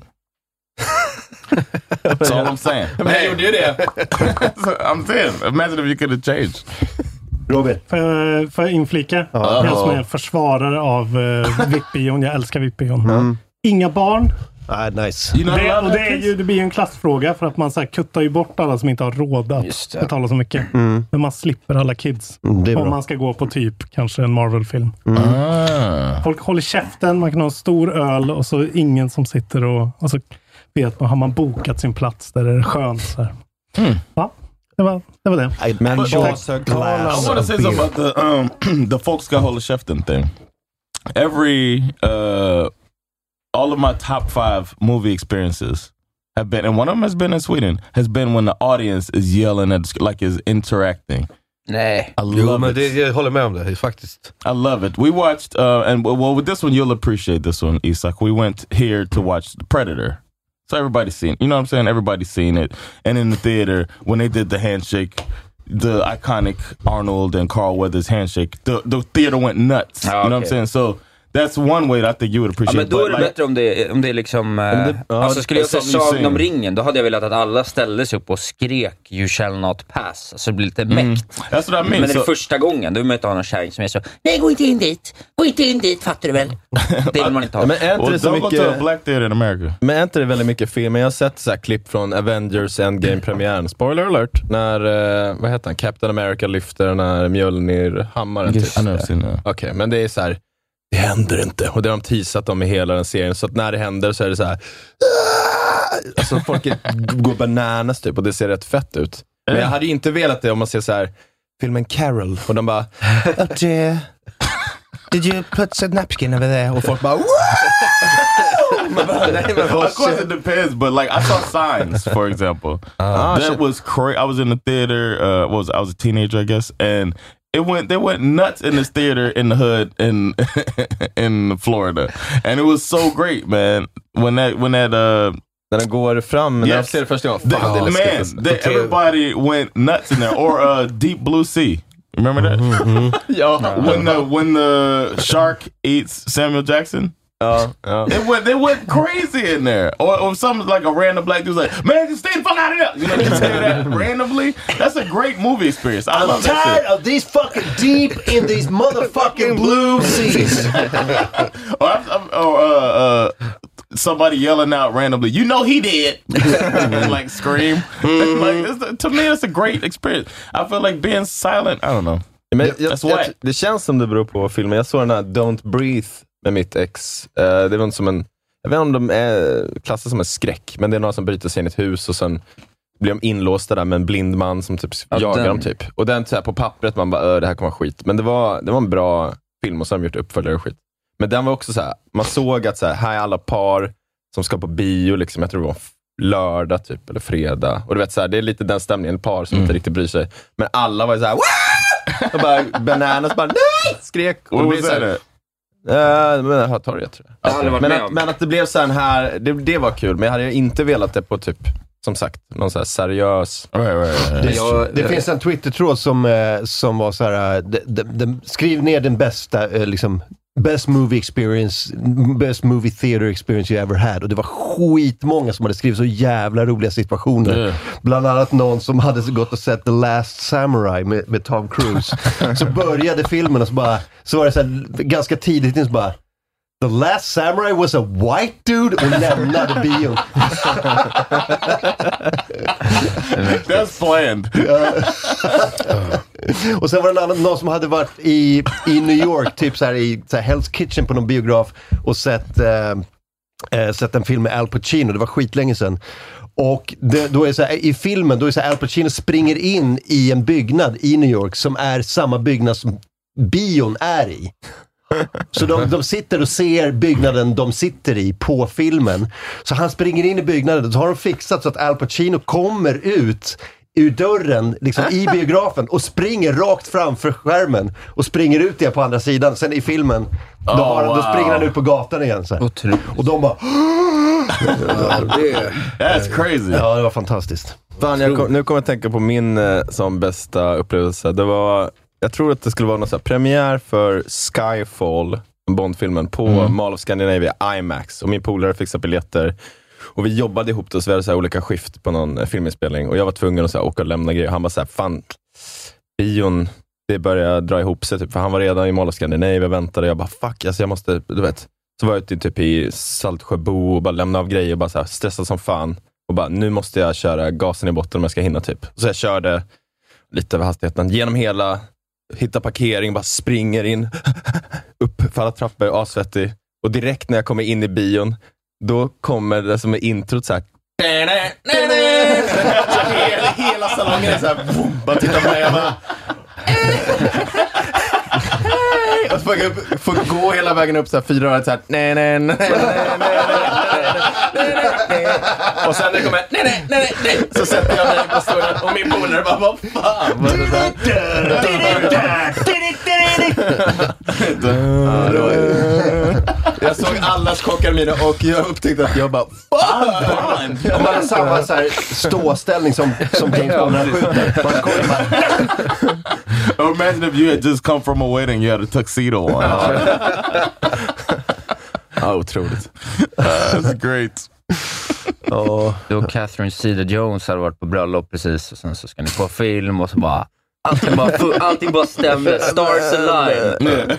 That's all I'm saying. Men jag gjorde ju det. I'm saying, imagine if you could have changed. Robert. Får jag, får jag inflika? Ja. Jag som är försvarare av uh, V I P-bion. Jag älskar V I P-bion. Mm. Inga barn. Ah, nice. Det, och det, är ju, det blir ju en klassfråga för att man så här, kuttar ju bort alla som inte har råd att betala så mycket. Mm. Men man slipper alla kids. Mm, om man ska gå på typ kanske en Marvel-film. Mm. Folk håller käften, man kan ha en stor öl och så ingen som sitter och, och så vet man, har man bokat sin plats där det är skönt. Så här. Mm. Ja, det var det. Var det. Men but, but, I want to say something about the, um, the folks got hold of Shefton thing. Every... Uh, all of my top five movie experiences have been, and one of them has been in Sweden, has been when the audience is yelling at, like is interacting. Nej. I love jo, men det, jag håller med om det faktiskt. I love it. We watched, uh, and well, with this one, you'll appreciate this one, Isak. We went here to watch The Predator. So everybody's seen, you know what I'm saying? Everybody's seen it. And in the theater, when they did the handshake, the iconic Arnold and Carl Weathers handshake, the, the theater went nuts. Ah, you know okay. what I'm saying? So that's one way that I think you would appreciate. Ja, men då är det like, bättre om det, om det är liksom... Eh, det, ja, alltså skulle jag säga Sagan om ringen, då hade jag velat att alla ställde sig upp och skrek You shall not pass. Alltså det blir lite mm. mäkt. That's what I mean. Men det är so, första gången, du möter någon kärring som är så nej, gå inte in dit. Gå inte in dit, fattar du väl? Det vill man inte ha. Men är inte well, det så don't mycket... go to a black theater in America. Men är inte det väldigt mycket film? Jag har sett så här klipp från Avengers Endgame-premiären. Spoiler alert. När, uh, vad heter han? Captain America lyfter den här Mjölnir-hammaren. Yes, typ. Okej, okay, men det är så här. Det händer inte. Och det har de teasat om i hela den serien. Så att när det händer så är det så här. Alltså folk går bananas typ. Och det ser rätt fett ut. Men jag hade ju inte velat det om man ser så här. Filmen Carol. Och de bara. Oh dear. Did you put a napkin over there? Och folk bara. Of course it depends, but like I saw Signs, for example. Uh, that was crazy. I was in the theater. Uh, what was I was a teenager, I guess, and it went. They went nuts in this theater in the hood in in Florida, and it was so great, man. When that when that uh. När den går fram, när yes. de ser det första gången. The, man, the, everybody went nuts in there. Or uh, Deep Blue Sea. Remember that? Mm-hmm. Yeah. When the when the shark eats Samuel Jackson. Uh, uh. It went, they went crazy in there. Or, or something like a random black dude's like, man, just stay the fuck out of there. You know, you say that randomly. That's a great movie experience. I I'm love tired that shit. of these fucking deep in these motherfucking blue seas. or I'm, I'm, or uh, uh, somebody yelling out randomly, you know he did. and like scream. Mm-hmm. Like, it's, to me, it's a great experience. I feel like being silent, I don't know. Men jag, jag, jag, det känns som det beror på filmen. Jag såg den här Don't Breathe med mitt ex. Uh, det var inte som en, jag vet inte om de är klassade som en skräck, men det är några som bryter sig in i ett hus och sen blir de inlåsta där med en blind man som typ ja, jagar den. dem typ. Och den så här, på pappret man bara, det här kommer vara skit. Men det var, det var en bra film och så har de gjort uppföljare och skit. Men den var också så här, man såg att så här, här är alla par som ska på bio liksom, jag tror det var lördag typ, eller fredag. Och du vet så här, det är lite den stämningen, par som mm. inte riktigt bryr sig. Men alla var så här, och bara bananas bara, nej! Skrek. Och vad det blir så här, Uh, men jag tar det, tror jag. jag men, att, men att det blev så här, det, det var kul. Men jag hade inte velat det på typ, som sagt, någon så här seriös. Right, right, right. Det, jag, det finns en Twitter-tråd som, eh, som var så här, de, de, de, skriv ner den bästa, eh, liksom, best movie experience, best movie theater experience you ever had. Och det var skitmånga som hade skrivit så jävla roliga situationer. Mm. Bland annat någon som hade gått och sett The Last Samurai med, med Tom Cruise. Så började filmen och så bara, så var det så här, ganska tidigt in så bara, The Last Samurai was a white dude och lämnade bion. That's planned. Och sen var det en annan, någon som hade varit i, i New York, typ så här i så här Hell's Kitchen på någon biograf och sett, eh, eh, sett en film med Al Pacino. Det var skitlänge sedan. Och det, då är så här, i filmen då är så här, Al Pacino springer in i en byggnad i New York som är samma byggnad som bion är i. Så de, de sitter och ser byggnaden de sitter i på filmen. Så han springer in i byggnaden, så har de fixat så att Al Pacino kommer ut ur dörren liksom, i biografen och springer rakt framför skärmen och springer ut igen på andra sidan. Sen i filmen då, oh, har, wow. då springer han ut på gatan igen så här. Och de bara That's crazy. Ja, det var fantastiskt. Fan, jag kom, nu kommer jag tänka på min eh, som bästa upplevelse. Det var, jag tror att det skulle vara någon så här premiär för Skyfall, Bondfilmen, på mm. Mall of Scandinavia IMAX. Och min polare fixade biljetter. Och vi jobbade ihop det, så vi hade så här olika skift på någon filminspelning. Och jag var tvungen att så här åka och lämna grejer. Han bara så här, fan, bion, det började dra ihop sig typ. För han var redan i Mall of Scandinavia, väntade. Jag bara, fuck, alltså jag måste, du vet. Så var jag ute typ i Saltsjöbo och bara lämna av grejer och bara så här stressad som fan. Och bara, nu måste jag köra gasen i botten om jag ska hinna typ. Så jag körde lite över hastigheten genom hela, hitta parkering, bara springer in, upp för alla trappor, asvettig. Och direkt när jag kommer in i bion, då kommer det som är introt så här. hela, hela salongen är så här, boom, bara tittar på mig och bara och så får jag upp, får gå hela vägen upp så här fyra år så här, nej nej nej nej nej nej. Och sen när det kommer nej nej nej nej, så sätter jag mig på stolen och min polare bara, vad fan vad är det där? Jag såg allas kockar och jag upptäckte att jag bara fan. De hade samma så här ståställning som, som James Bond när han skjuter. Imagine if you had just come from a wedding, you had a tuxedo on. Ja, otroligt. That's great. Oh. Du och Catherine Zeta-Jones hade varit på bröllop precis, och sen så ska ni på film och så bara allting bara, allting bara stämde. Stars align.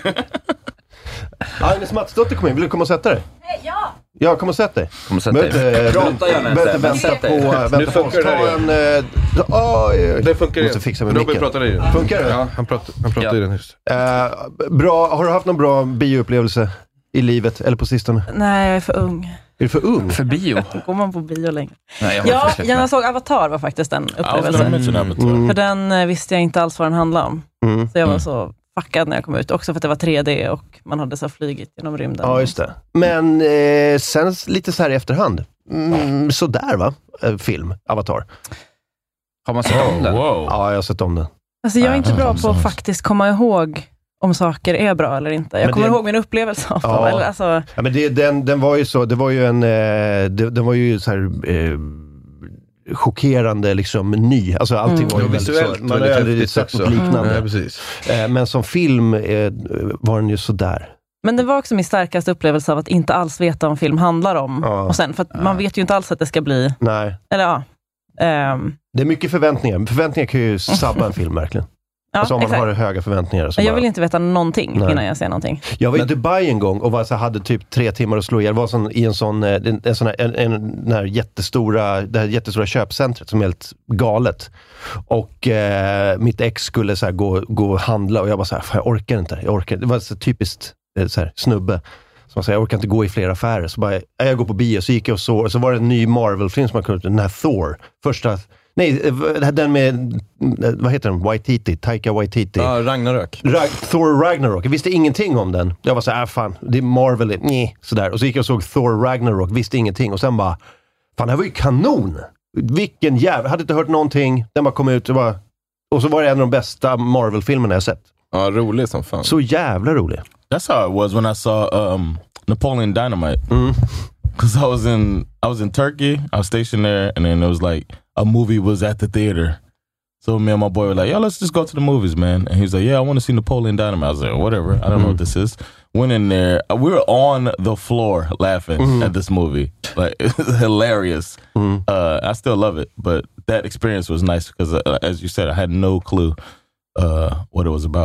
Agnes Matsdotter kom in. Vill du komma och sätta dig? Ja. Ja, kom och sätt dig. Kom och sätt dig. Prata gärna inte. Vänta, vänta på... Vänta nu funkar på oss. det här en, uh, Det funkar måste fixa med Robin micken. pratar i den. Funkar det? Ja, han pratar, han pratar ja. i den just. Uh, bra. Har du haft någon bra bioupplevelse i livet eller på sistone? Nej, jag är för ung. Är du för ung? För bio? Går man på bio längre? Nej, jag ja, jag såg Avatar var faktiskt en upplevelse. Mm. För den eh, visste jag inte alls vad den handlade om. Mm. Så jag var mm. så fuckad när jag kom ut. Också för att det var tre D och man hade så flygit genom rymden. Ja, just det. Men eh, sen lite så här i efterhand. Mm, så där va? Eh, film, Avatar. Har man sett om den? Wow. Ja, jag har sett om den. Alltså jag är inte bra på att faktiskt komma ihåg om saker är bra eller inte. Jag men kommer det, ihåg min upplevelse av ja, dem. Eller, alltså. Ja, men det, den, den var ju så, det var ju en, eh, det, den var ju så här eh, chockerande liksom ny. Alltså allting mm. var ju väldigt visuellt, så, man har aldrig sett något liknande. Mm. Ja, precis. Eh, men som film eh, var den ju så där. Men det var också min starkaste upplevelse av att inte alls veta om film handlar om. Ja. Och sen, för att ja. man vet ju inte alls att det ska bli... Nej. Eller ja. Um, det är mycket förväntningar. Förväntningar kan ju sabba en film verkligen. Ja, alltså om man exakt. har höga förväntningar. Så jag bara... vill inte veta någonting Nej. innan jag ser någonting. Jag var i Dubai en gång och var, så hade typ tre timmar att slå ihjäl. Var sån, i en sån, en, en sån här, en, en, här jättestora, det här jättestora köpcentret som är helt galet. Och eh, mitt ex skulle så här gå, gå och handla och jag bara så här, fan, jag orkar inte. Jag orkar. Det var så typiskt så här, snubbe. Som jag, jag orkar inte gå i flera affärer. Så bara, jag går på bio, så gick jag och så. Så var det en ny Marvel-film som man kunde, den här Thor. Första... Nej, den med, vad heter den? Waititi, Taika Waititi. Ja, Ragnarök. Ra- Thor Ragnarok. Jag visste ingenting om den. Jag var så här, äh, fan, det är Marvel, nej, sådär. Och så gick jag och såg Thor Ragnarok, visste ingenting. Och sen bara, fan, det här var ju kanon. Vilken jävla, hade inte hört någonting. Den bara kom ut och bara, och så var det en av de bästa Marvel-filmerna jag sett. Ja, rolig som fan. Så jävla rolig. That's how it was when I saw um, Napoleon Dynamite. Mm. Because I was in I was in Turkey, I was stationed there, and then it was like a movie was at the theater. So me and my boy were like, "Yeah, let's just go to the movies, man." And he was like, "Yeah, I want to see Napoleon Dynamite." I was like, "Whatever, I don't mm. know what this is." Went in there, we were on the floor laughing mm. at this movie, like it was hilarious. Mm. Uh, I still love it, but that experience was nice because, uh, as you said, I had no clue uh, what it was about.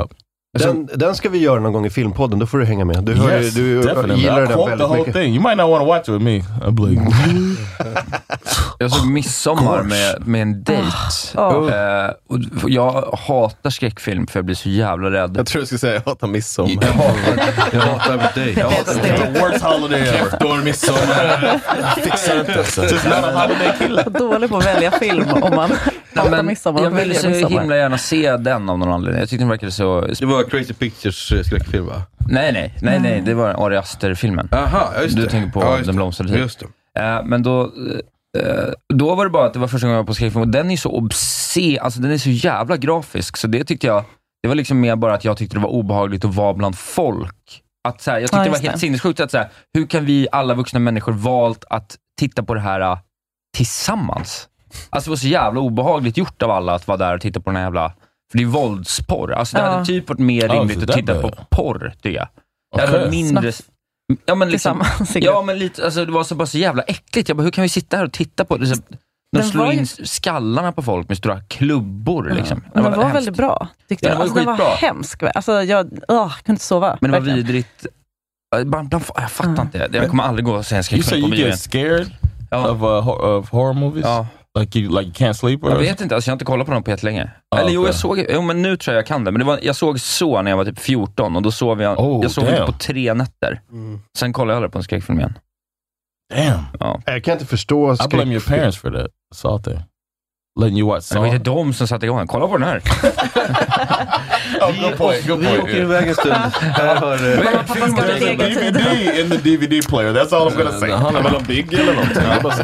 Den, den ska vi göra någon gång i filmpodden, då får du hänga med. Du, hör, Yes, du gillar den väldigt the whole mycket. thing. You might not want to watch it with me. I'm like... Jag såg Midsommar med, med en dejt. Oh. Uh, och jag hatar skräckfilm för jag blir så jävla rädd. Jag tror du skulle säga jag hatar midsommar. Jag hatar, jag hatar med dig. Jag hatar It's the worst holiday ever. Då är midsommar. Fixar inte. Just not a holiday killer. Dålig på att välja film om man hatar men midsommar. jag ville så himla gärna se den av någon anledning. Jag tyckte den verkade så... Det var Crazy Pictures skräckfilm, va? Nej, nej, nej, nej. Det var Ari Aster-filmen. Aha, just det. Du tänker på ja, Den blomstrade tid. Just det. Uh, men då... Uh, då var det bara att det var första gången jag var på skräckfilm. Och den är så obscen, alltså den är så jävla grafisk. Så det tyckte jag... Det var liksom mer bara att jag tyckte det var obehagligt att vara bland folk. Att, så här, jag tyckte ja, det var helt sinnessjukt att så här, hur kan vi alla vuxna människor valt att titta på det här uh, tillsammans? Alltså det var så jävla obehagligt gjort av alla att vara där och titta på den här jävla... För det är våldsporr. Alltså det ja. hade typ varit mer rimligt oh, att titta bad. på porr, tycker jag. Det Okay. hade varit mindre... Ja, men liksom, tillsammans. ja, men lite, alltså, det var så bara så jävla äckligt. Jag bara, hur kan vi sitta här och titta på det? Så, de slår in ju... skallarna på folk med stora klubbor. Ja. Liksom. Men den var, var väldigt bra, tyckte ja, jag. Den var, alltså, den var hemsk. Alltså, jag uh, kunde inte sova. Men det verkligen. var vidrigt. Bland, bland, jag fattar mm. inte. Jag kommer aldrig gå och säga You say you get scared ja. of, uh, of horror movies? Ja. Like you, like you can't sleep? Or jag vet inte, alltså jag har inte kollat på dem på helt länge. Oh, Eller jo, okay. jag såg, jo, men nu tror jag jag kan det. Men det var, jag såg så när jag var typ fjorton och då sov jag, oh, jag sov damn. inte på tre nätter. Mm. Sen kollade jag aldrig på en skräckfilm igen. Damn. Ja. Jag kan inte förstå skräck. I blame your parents for that. Saw thing. Letting you watch Saw. Det var inte de som satte igång. Kolla på den här. oh, good point, good point. Vi åker iväg en stund. Här har D V D in the D V D player. That's all I'm gonna say. Han är väl en big eller någonting.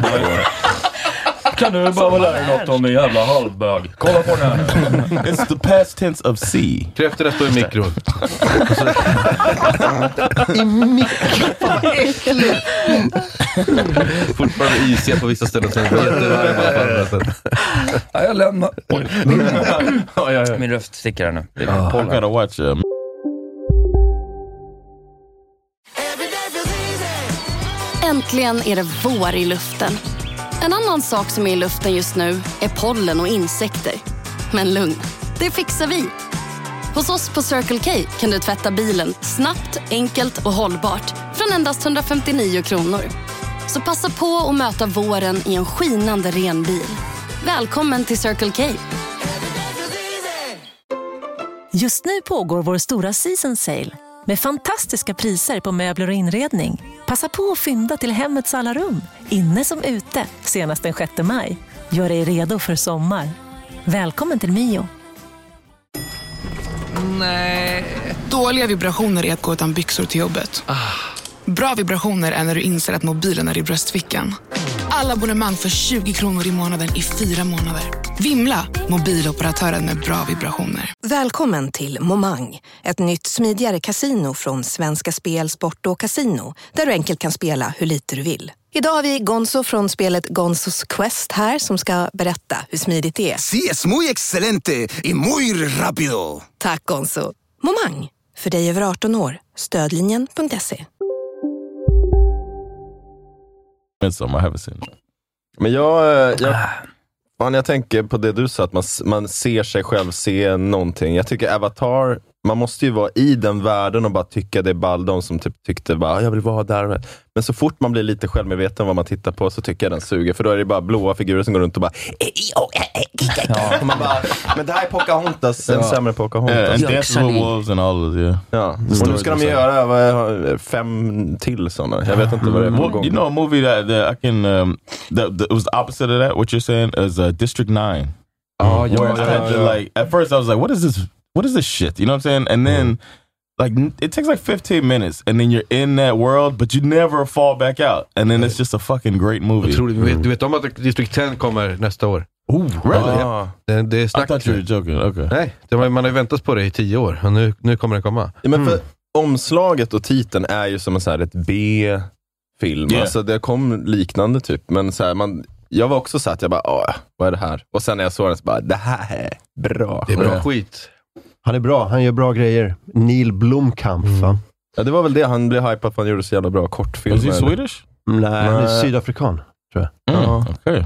Kan du bara lära dig något om en jävla halvbög? Kolla på den här. It's the past tense of C. Kräftorna står i mikron. I mikron? Fortfarande isiga på vissa ställen. Ja, jag lämnar. Min röst sticker här nu. Oh, I gotta watch um... Äntligen är det vår i luften. En annan sak som är i luften just nu är pollen och insekter. Men lugn, det fixar vi. Hos oss på Circle K kan du tvätta bilen snabbt, enkelt och hållbart från endast hundrafemtionio kronor. Så passa på att möta våren i en skinande ren bil. Välkommen till Circle K. Just nu pågår vår stora season sale med fantastiska priser på möbler och inredning. Passa på att fynda till hemmets alla rum, inne som ute, senast den sjätte maj. Gör dig redo för sommar. Välkommen till Mio. Nej. Dåliga vibrationer är att gå utan byxor till jobbet. Ah. Bra vibrationer är när du inser att mobilen är i bröstfickan. Alla abonnemang för tjugo kronor i månaden i fyra månader. Vimla, mobiloperatören med bra vibrationer. Välkommen till Momang, ett nytt smidigare kasino från Svenska Spel, Sport och Casino, där du enkelt kan spela hur lite du vill. Idag har vi Gonzo från spelet Gonzos Quest här som ska berätta hur smidigt det är. Sí, es muy excelente y muy rápido. Tack Gonzo. Momang, för dig över arton år. Stödlinjen punkt se. Midsommar, I haven't seen it. Men jag, jag, fan, jag tänker på det du sa, att man, man ser sig själv se någonting. Jag tycker Avatar, man måste ju vara i den världen och bara tycka det är ball. De som typ tyckte bara, jag vill vara där. Men så fort man blir lite självmedveten vad man tittar på, så tycker jag den suger. För då är det bara blåa figurer som går runt och bara ja. Och man bara, men det här är Pocahontas, en ja. sämre Pocahontas. Yeah, and Dance with Wolves and all of it, yeah. Ja, och nu ska de göra vad, fem till sådana. Jag vet inte vad det är på gång. You know a movie that, that I can, um, that, that was the opposite of that, what you're saying, is uh, District nine. Oh, where yeah, I had to, like, at first I was like, what is this? What is this shit? You know what I'm saying? And then, like, it takes like fifteen minutes, and then you're in that world, but you never fall back out. And then it's just a fucking great movie. Otroligt. Mm. Du vet om att District ten kommer nästa år? Oh, really? Ah, ja. det, det är snack. I thought you were joking. Okay. Nej, det var, man har ju väntat på det i tio år, och nu, nu kommer det komma. Ja, men för mm. omslaget och titeln är ju som en så här ett B-film. Yeah. Alltså det kom liknande typ, men så här, man... Jag var också så att jag bara, åh, vad är det här? Och sen när jag såg den så bara, det här är bra. Det är bra skit. Han är bra, han gör bra grejer. Neil Blomkamp, mm. va? Ja, det var väl det, han blev hypad för att han gjorde så jävla bra kortfilm. Is he Swedish? Nej, Nej, han är sydafrikan, tror jag. Mm, ja. Okay.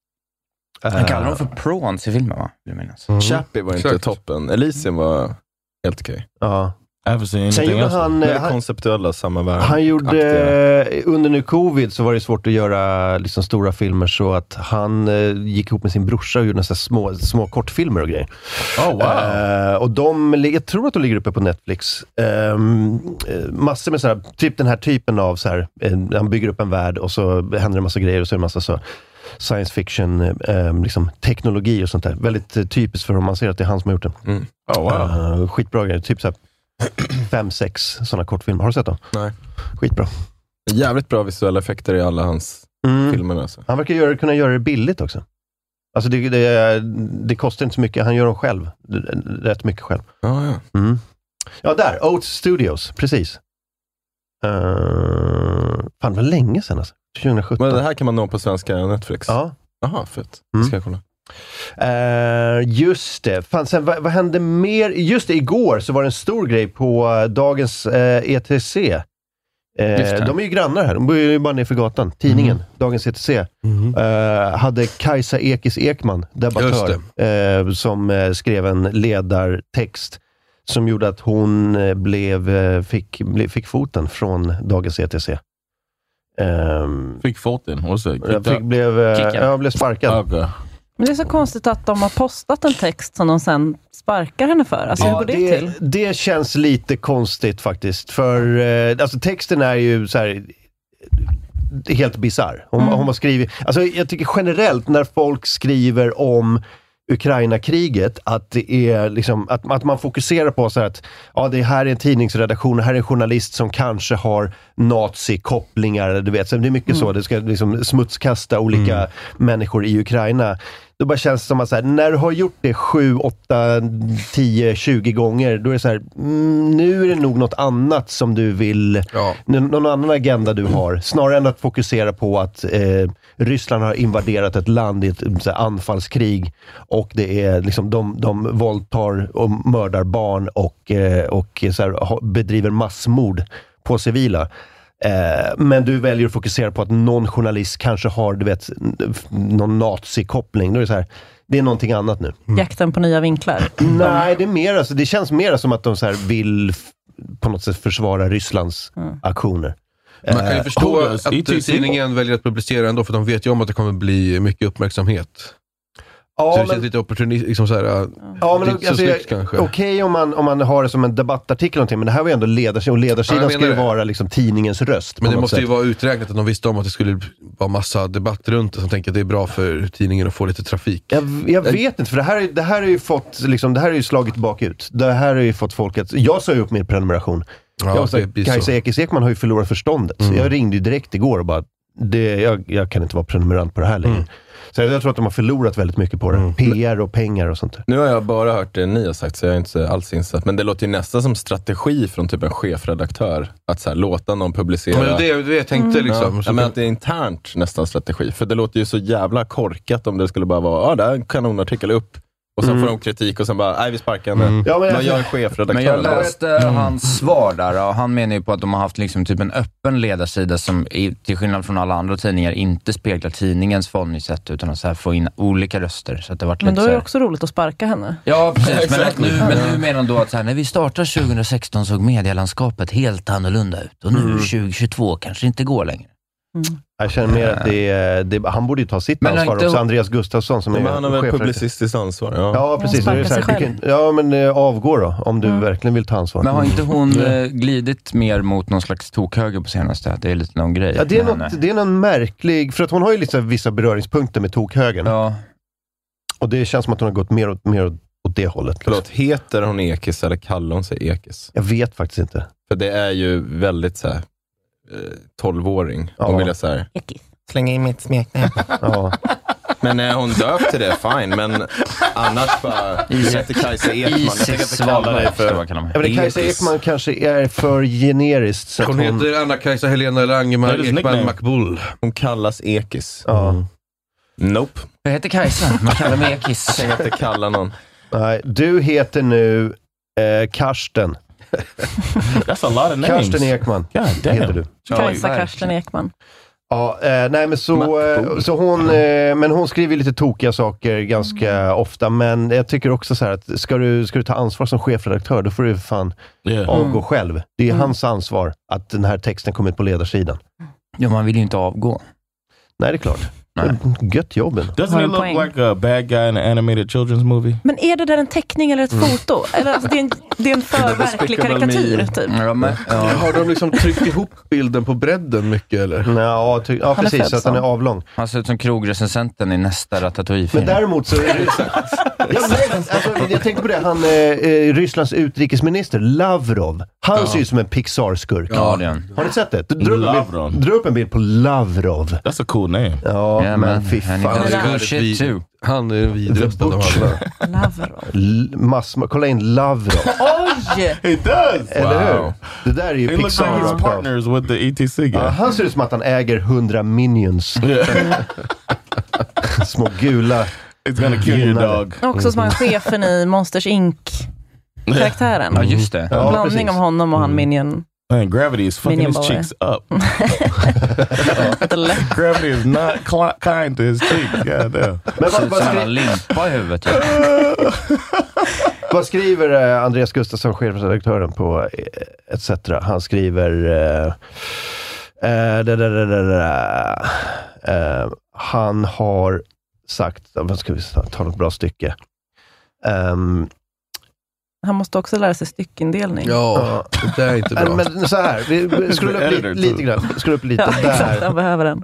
Han kallar dem för prawns i filmen, va? Mm. Chappie var inte Exakt. toppen. Elysium var... Helt okej. Ja. Sen gjorde han... Det konceptuella samma värld. Han gjorde... Under nu covid så var det svårt att göra liksom stora filmer, så att han eh, gick ihop med sin brorsa och gjorde nästan små, små kortfilmer och grejer. Oh, wow. Eh, och de... Jag tror att de ligger uppe på Netflix. Eh, massor med sådär... Typ den här typen av så här... Eh, han bygger upp en värld och så händer det massa grejer och så är det massa så... science fiction, eh, liksom teknologi och sånt där. Väldigt eh, typiskt för om man ser att det är han som har gjort den. Mm. Oh, wow. uh, skitbra grejer. Typ såhär fem, sex sådana kortfilmer. Har du sett dem? Nej. Skitbra. Jävligt bra visuella effekter i alla hans mm. filmer. Alltså. Han verkar göra, kunna göra det billigt också. Alltså det, det, det kostar inte så mycket. Han gör dem själv. Rätt mycket själv. Oh, ja. Mm. Ja, där. Oats Studios. Precis. Uh, fan, det var länge sedan alltså. tjugo sjutton. Men det här kan man nå på svenska Netflix? Ja. Jaha, fett. Mm. Ska jag kolla. Uh, just det. Fan, sen, vad, vad hände mer? Just det, igår så var det en stor grej på uh, dagens uh, E T C. Uh, de är ju grannar här. De bor ju bara ner för gatan. Tidningen, mm. dagens E T C. Mm. Uh, hade Kajsa Ekis Ekman, debattör, uh, som uh, skrev en ledartext som gjorde att hon uh, blev, uh, fick, ble, fick foten från dagens E T C. Um, fick foten? Och så, jag fick, blev, uh, jag blev sparkad. Okay. Men det är så konstigt att de har postat en text som de sen sparkar henne för. Alltså, hur ja, går det, det till? Det känns lite konstigt faktiskt. För eh, alltså, texten är ju så här, helt bizarr. Hon, mm. hon har skrivit... Alltså, jag tycker generellt när folk skriver om Ukraina-kriget att det är liksom, att, att man fokuserar på så här att ja, det här är en tidningsredaktion och här är en journalist som kanske har nazi-kopplingar, du vet, så det är mycket mm. så, det ska liksom smutskasta olika mm. människor i Ukraina. Det bara känns som att så här, när du har gjort det sju, åtta, tio, tjugo gånger, då är det så här, mm, nu är det nog något annat som du vill, ja. n- någon annan agenda du har, snarare än att fokusera på att eh, Ryssland har invaderat ett land i ett så här, anfallskrig och det är liksom, de, de våldtar och mördar barn och, eh, och så här, bedriver massmord på civila. Eh, men du väljer att fokusera på att någon journalist kanske har, du vet, någon nazi-koppling. Då är det så här, det är någonting annat nu. Mm. Jakten på nya vinklar. Nej, det är mer, alltså, det känns mer som att de så här vill f- på något sätt försvara Rysslands mm. aktioner. Man kan ju förstå uh, att tidningen väljer att publicera ändå, för de vet ju om att det kommer bli mycket uppmärksamhet. Ja, så det men, känns lite opportunistiskt, liksom så här, ja, men lite alltså, snyggt kanske. Okej okay, om, man, om man har det som en debattartikel eller någonting, men det här var ju ändå ledarsidan, och ledarsidan ja, ska ju vara liksom tidningens röst. Men det måste sätt. ju vara uträknat att de visste om att det skulle vara massa debatt runt det, som tänker att det är bra för tidningen att få lite trafik. Jag, jag vet inte, för det här, det här har ju fått, liksom, det här har ju slagit bakut. Det här har ju fått folk att, jag sa ju upp min prenumeration. Ja, jag sa, Kajsa Ekis Ekman har ju förlorat förståndet. Mm. Jag ringde ju direkt igår och bara, det, jag, jag kan inte vara prenumerant på det här längre. Mm. Så jag tror att de har förlorat väldigt mycket på det. Mm. P R och pengar och sånt. Nu har jag bara hört det ni har sagt, så jag är inte alls insatt. Men det låter ju nästan som strategi från typ en chefredaktör. Att så här, låta någon publicera. Men det är det jag tänkte mm. liksom. Ja, ja, men att det är internt nästan strategi. För det låter ju så jävla korkat om det skulle bara vara, ja, ah, där kan någon artikel upp. Och sen mm. får de kritik och sen bara, nej vi sparkar henne. Mm. Ja, men jag, jag är en chefredaktör. Men jag läste mm. hans svar där och han menar ju på att de har haft liksom typ en öppen ledarsida som i, till skillnad från alla andra tidningar inte speglar tidningens förhållningssätt utan att så här få in olika röster. Så att det varit men då är det också roligt att sparka henne. Ja, precis. Men, nu, men nu menar han då att så här, när vi startar tjugo sexton såg medielandskapet helt annorlunda ut. Och nu mm. tjugo tjugotvå kanske inte går längre. Mm. Jag känner mer att det är, det, han borde ju ta sitt men ansvar inte, också, Andreas Gustafsson som men är han har väl publicistiskt ansvar. Ja, ja precis. Ja, så här, kan, ja men äh, avgå då, om du mm. verkligen vill ta ansvar. Men har inte hon mm. glidit mer mot någon slags tokhöger på senaste? Det är lite någon grej. Ja, det är, något, det är någon märklig, för att hon har ju lite vissa beröringspunkter med tokhögern. Ja. Och det känns som att hon har gått mer åt, mer åt, åt det hållet. Liksom. Förlåt, heter hon Ekis eller kallar hon sig Ekis? Jag vet faktiskt inte. För det är ju väldigt så här tolvåring. Hon ja. vill jag så här slänga in mitt smeknamn. Ja. Men är hon döpt till det, fine. Men annars bara heter Kajsa Ekman. Jag tänker inte kalla dig för... Jag vet, Kajsa Ekman kanske är för generiskt. Så hon, hon heter Anna-Kajsa Helena Langemar Ekman Makbull. Hon kallas Ekis. Ja. Mm. Nope. Jag heter Kajsa. Man kallar mig Ekis. Jag heter kalla någon. Nej, du heter nu eh, Karsten. That's a lot of names. Karsten Ekman heter du. Kajsa Karsten Ekman. Ja, eh, nej men så, eh, så hon, eh, men hon skriver lite tokiga saker ganska mm. ofta, men jag tycker också så här att ska du, ska du ta ansvar som chefredaktör, då får du fan yeah. avgå mm. själv. Det är mm. hans ansvar att den här texten kommer ut på ledarsidan. Ja, man vill ju inte avgå. Nej, det är klart. Nej. Gött jobben. Doesn't he look poäng. like a bad guy in an animated children's movie? Men är det där en teckning eller ett mm. foto? Eller alltså, det, är en, det är en för verklig karikatyr typ. Ja, men, ja. Har de liksom tryckt ihop bilden på bredden mycket eller? Ja, ty- ja precis, så att den är avlång. Han ser ut som krogrecensenten i nästa Ratatouille-film. Men däremot så är det ja, men, alltså, jag tänkte på det, han eh, Rysslands utrikesminister Lavrov, han ja. ser ut som en Pixar-skurk. Ja, det är. Har ni sett det? Dra upp, dra upp en bild på Lavrov. That's a cool name. Ja, yeah, men fy fan. Han är, shit too. Han är vidröstad av alla. Lavrov. L- massma- kolla in Lavrov. Oj! He does! Eller wow. hur? Det där är ju He Pixar. He looks like his partners with the E T C guy. Ja, han ser ut som att han äger hundra minions. Små gula. It's gonna kill your dog. Också som han chefen i Monsters Inc-karaktären. Ja, just det. En ja, blandning av honom och han minion. Man, Gravity is fucking his cheeks up. Gravity is not cl- kind to his cheeks. God damn. Men vad, vad skri- limpa i huvudet. Ja. Vad skriver eh, Andreas Gustafsson, chefredaktören på eh, et cetera? Han skriver eh, eh, da, da, da, da, da, eh, han har sagt, vad ska vi ta något bra stycke? Um, Han måste också lära sig styckindelning. Ja, det är inte bra. Men så här, vi skrull upp lite, lite grann. Skrull upp lite ja, där. Exakt, han behöver den.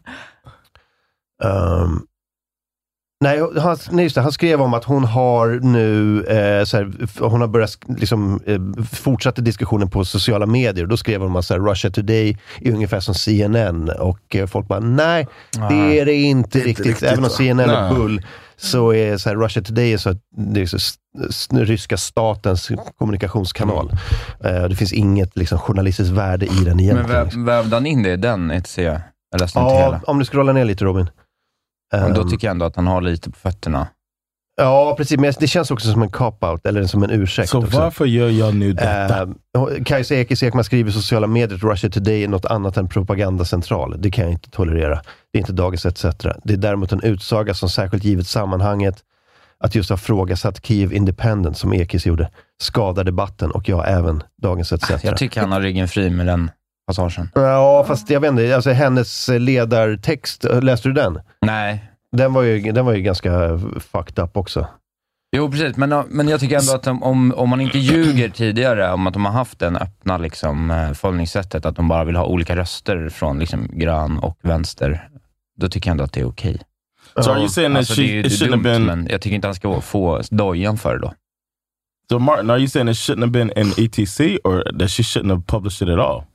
Um, nej, han, nej just det, han skrev om att hon har nu eh, så här, hon har börjat liksom, eh, fortsatte diskussionen på sociala medier. Då skrev hon att så här, Russia Today är ungefär som C N N. Och eh, folk bara, nej, ah, det är det inte, inte riktigt. riktigt. Även om C N N är bull, så är så här, Russia Today är så, det är så st- ryska statens kommunikationskanal. Mm. Uh, det finns inget liksom, journalistiskt värde i den egentligen. Men väv, vävde han in det i den? Inte se. Jag läste ja, inte hela. Om du scrollar ner lite, Robin. Men då tycker jag ändå att han har lite på fötterna. Ja, precis. Men det känns också som en cop-out, eller som en ursäkt. Så också. Varför gör jag nu detta? Uh, Kajsa Ekis Ekman skriver i sociala medier att Russia Today är något annat än propagandacentral. Det kan jag inte tolerera. Det är inte Dagens et cetera. Det är däremot en utsaga som särskilt givet sammanhanget att just ha frågasatt Kiev Independent, som Ekis gjorde, skadar debatten och jag även Dagens et cetera. Jag tycker han har ryggen fri med den passagen. Ja, fast jag vet inte. Alltså, hennes ledartext, läste du den? Nej. Den var ju, den var ju ganska fucked up också. Jo, precis. Men, men jag tycker ändå att om, om man inte ljuger tidigare om att de har haft den öppna liksom, förhållningssättet, att de bara vill ha olika röster från liksom, grön och vänster, då tycker jag ändå att det är okej. Okay. So are you saying alltså, that she, det är, it det är shouldn't dumt, have been... men jag tycker inte han ska få dojan för det då. So Martin, are you saying it shouldn't have been in E T C or that she shouldn't have published it at all?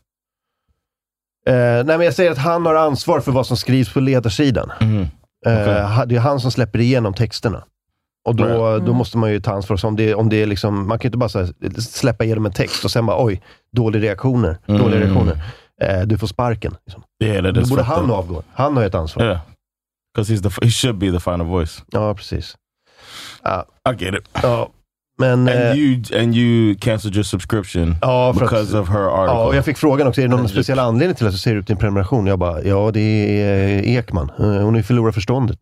Uh, nej, men jag säger att han har ansvar för vad som skrivs på ledarsidan. Mm. Okay. Uh, det är han som släpper igenom texterna. Och då, mm. då måste man ju ta ansvar. Så om det, om det är liksom, man kan ju inte bara så här, släppa igenom en text och sen bara, oj, dåliga reaktioner. Mm. Dåliga reaktioner. Uh, du får sparken. Liksom. Yeah, då borde han avgå. Han har ju ett ansvar. Yeah. Because he's the, he should be the final voice. Ja, precis. Uh, I get it. Ja. Men, and, eh, you, and you cancelled your subscription ja, because att, of her article. Ja, och jag fick frågan också, är det någon speciell anledning till att du ser ut din prenumeration? Jag bara, ja, det är Ekman. Hon har ju förlorat förståndet.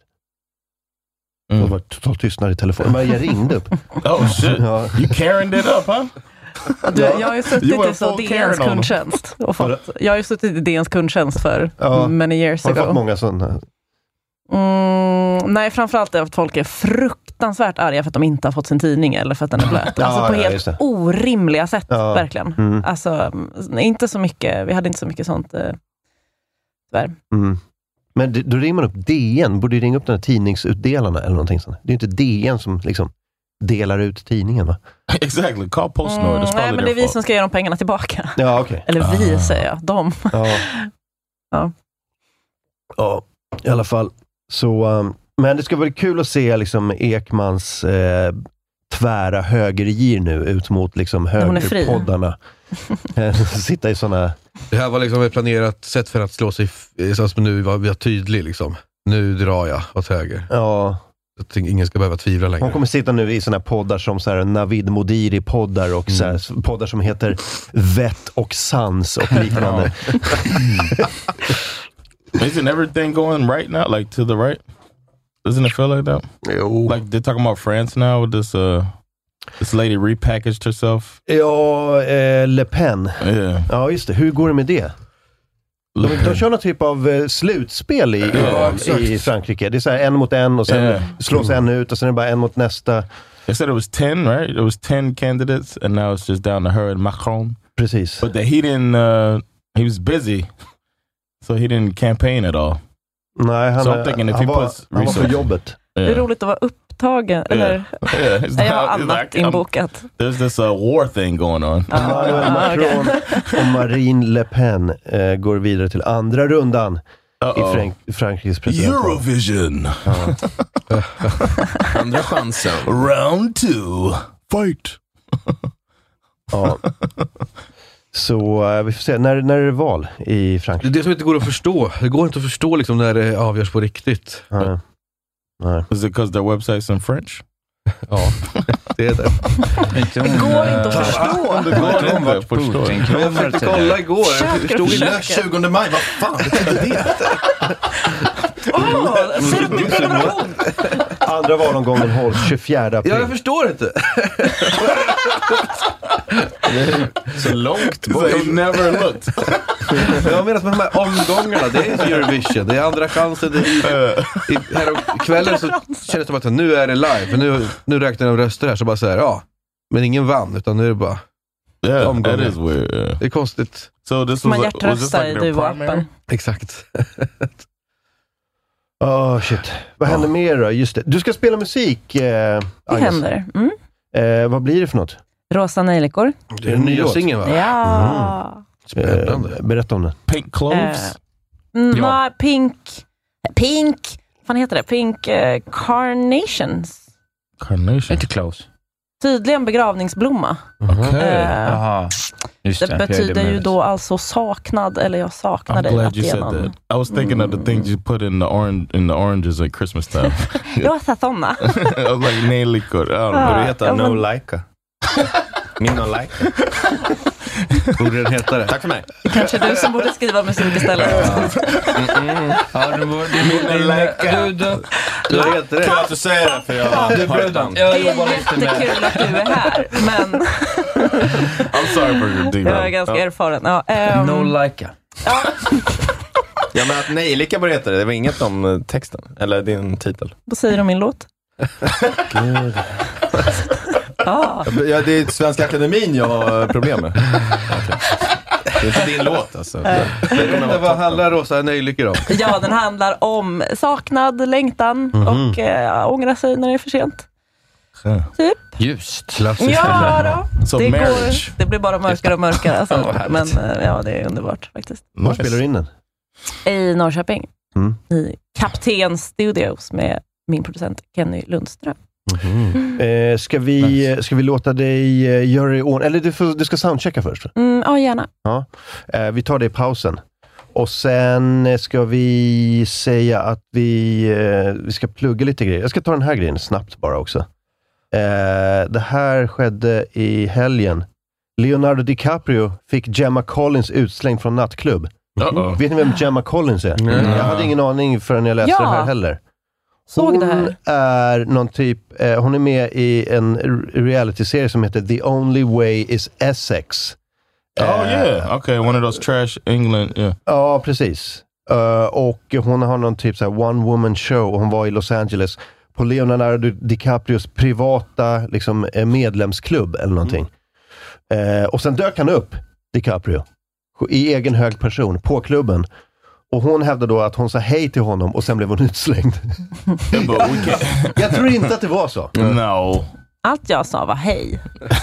Mm. Och var totalt tystnad i telefonen. Men jag ringde upp. Oh shit. Ja. You carried it up, huh? Du, jag har ju suttit i så D N:s kundtjänst. Och fått, jag har ju suttit i D N:s kundtjänst för ja. many years ago. Har du fått många sådana? Mm, nej, framförallt är att folk är fruktansvärt arga för att de inte har fått sin tidning eller för att den är blöt. Alltså ja, på ja, helt orimliga sätt, ja. verkligen. Mm. Alltså, inte så mycket, vi hade inte så mycket sånt eh, tyvärr. Mm. Men då ringer man upp D N, borde ju ringa upp den här tidningsutdelarna eller någonting sånt. Det är inte D N som liksom delar ut tidningen, va? Exactly, call Postnord. Mm, nej, men det är vi som ska ge de pengarna tillbaka. Ja, okej. Okay. Eller vi, ah. säger jag. De. Ja. ja. Ja, i alla fall. Så, um, men det ska vara kul att se liksom Ekmans eh, tvära högergir nu ut mot liksom högerpoddarna. Sitta i såna. Det här var liksom ett planerat sätt för att slå sig så som nu var vi tydlig liksom. Nu drar jag åt höger. Ja. att ingen ska behöva tvivla längre. Hon kommer sitta nu i såna här poddar som så här Navid Modiri-poddar och så här, mm. poddar som heter Vett och sans och liknande. Isn't everything going right now? Like to the right? Doesn't it feel like that? Jo. Like they're talking about France now with this uh this lady repackaged herself. Ja, eh, Le Pen. Yeah. Ja, just det. Hur går det med det? De, de kör någon typ av eh, slutspel i, Ja, i, i Frankrike. Det är så här en mot en och sen Yeah. slås en ut och sen är det bara en mot nästa. They said it was ten, right? It was ten candidates and now it's just down to her and Macron. Precis. But that he didn't uh he was busy. So he didn't campaign at all. Nej, han, so I'm thinking if han, he var, puts han var på research- jobbet. Det är roligt att vara upptagen. Eller? Yeah, it's Jag har not- annat like, I'm- inbokat. There's this uh, war thing going on. Emmanuel Macron och Marine Le Pen eh, går vidare till andra rundan Uh-oh. i Frank- Frankrikes presidentval. Eurovision. Ja. Andra chansen. Round two. Fight. Ja. Så uh, vi får se, när, när är det val i Frankrike? Det är det som inte går att förstå. Det går inte att förstå liksom när det avgörs på riktigt. Nej. Nej. Is it because their website's in French? Ja, det är det. Det går inte att förstå. Det går inte att förstå. Men jag försökte kolla igår. Jag förstod inte. tjugonde maj, vad fan betyder det? Åh, ser du min prenumeration? Andra valomgången hålls tjugofjärde april. Ja, jag förstår inte. Så långt So bort. he never looked. Jag menar med de här omgångarna, det är Eurovision, det är andra chansen. Det är, i, här och kvällen så känns det som att nu är det live, för nu, nu räknar de röster här så bara så här, ja, men ingen vann, utan nu är det bara Yeah, omgångar. that is weird. Yeah. Det är konstigt. So this Man was, a, was this hjärtröstar like i their du-appen. primary? Exakt. Åh, oh, shit. Vad händer mer då? Just det. Du ska spela musik, eh, Det Agnes. händer. Mm. Eh, vad blir det för något? Rosa nejlikor. Det är den nya singeln, va? Ja. Spännande. Eh, berätta om den. Pink clothes? Eh, mm, Ja. nej, Pink... Pink... Vad fan heter det? Pink eh, Carnations. Carnation. Inte close. Tydligen begravningsblomma. Okay. Eh, Jaha. Just det. det betyder ju då alltså saknad, eller jag saknar I'm dig. glad att you det är said någon- that. I was thinking of the things you put in the orange in the oranges at Christmas time. Rosa sådana. I was like nejlikor. I don't know. Ja, Du heter ja, No men- Laika. Min No Laika. Borde den heta det? Tack för mig. Kanske du som borde skriva musik istället. Ja, det var det. Du, du, Du har helt rätt. Kul att du säger det, för jag du har Brudan. Det Jag är jobbar lite med... jättekul att du är här, men I'm sorry for your deep. jag är ganska erfaren. Ja, ehm, No Laika. Ja, men att nejlika började heta det, det var inget om eh, texten. Eller din titel. vad säger du om min låt? Ah. Ja, det är Svenska Akademin jag har problem med. Det är inte din låt alltså. Jag vet inte vad handlar Rosa nejlikor om. Ja, den handlar om saknad, längtan och äh, ångra sig när det är för sent. Typ. Just. Klassiskt. Ja då. So det, marriage. går, det blir bara mörkare och mörkare. Alltså. Åh, härligt. Men äh, ja, det är underbart faktiskt. Var spelar du in den? I Norrköping. Mm. I Kapten Studios med min producent Kenny Lundström. Eh, ska, vi, ska vi låta dig eh, göra i ordning? Eller du, får, du ska soundchecka först. Mm, ja, gärna. Ja. Eh, vi tar det i pausen. Och sen eh, ska vi säga att vi, eh, vi ska plugga lite grejer. Jag ska ta den här grejen snabbt bara också. Eh, det här skedde i helgen. Leonardo DiCaprio fick Gemma Collins utslängd från nattklubb. Uh-oh. Vet ni vem Gemma Collins är? Mm. Jag hade ingen aning förrän jag läste Ja. det här heller. Såg det Hon här. är någon typ, eh, hon är med i en r- realityserie som heter The Only Way is Essex. Oh Eh, yeah. Okay, one of those trash England. Yeah. Ja, precis. Eh, och hon har någon typ så här one woman show och hon var i Los Angeles på Leonardo DiCaprios privata liksom, eh, medlemsklubb eller någonting. Eh, och sen dök han upp, DiCaprio, i egen hög person på klubben. Och hon hävdade då att hon sa hej till honom och sen blev hon utslängd. jag, jag tror inte att det var så. No. Allt jag sa var hej.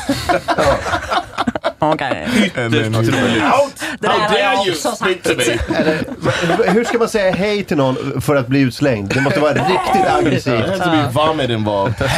Okej. And then he Det där How har dare jag you också speak sagt. to me? Eller, v- hur ska man säga hej till någon för att bli utslängd? Det måste vara riktigt There aggressivt. has to be vomit involved.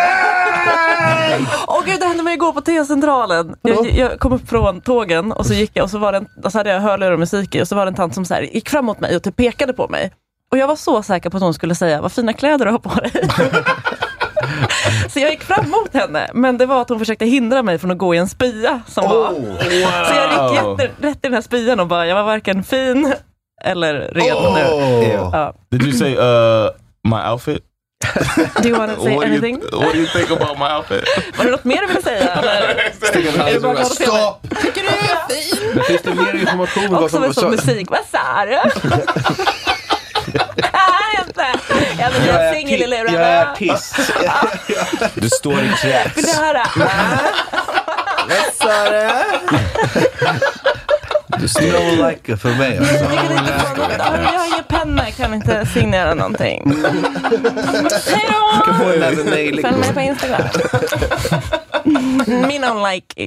Åh gud, det hände mig igår på T-centralen. Jag, jag kom upp från tågen och så gick jag och så var det en, och så hade jag hörlurar och musik i och så var det en tant som så här, gick fram mot mig och typ pekade på mig. Och jag var så säker på att hon skulle säga, vad fina kläder du har på dig. Så jag gick fram mot henne, men det var att hon försökte hindra mig från att gå i en spya som var. Så jag gick jätte, rätt i den här spyan och bara, jag var varken fin eller redo oh. nu? Ja. Did you say uh, my outfit? Do you want to say what anything? Do you, what do you think about my outfit? Var det något mer du ville säga? Eller? Är det bara att Stopp! Tycker du är fin? Men finns det mer information? Också med sån musik. Vad sa du? Jag är singel i lurarna. Jag är artist. Du står i kräks. Vill du höra? Vad sa du? Du står like för mig. Jag, jag har ingen penna, jag kan inte signera någonting. Hej då! Följ mig på Instagram. Min on-like.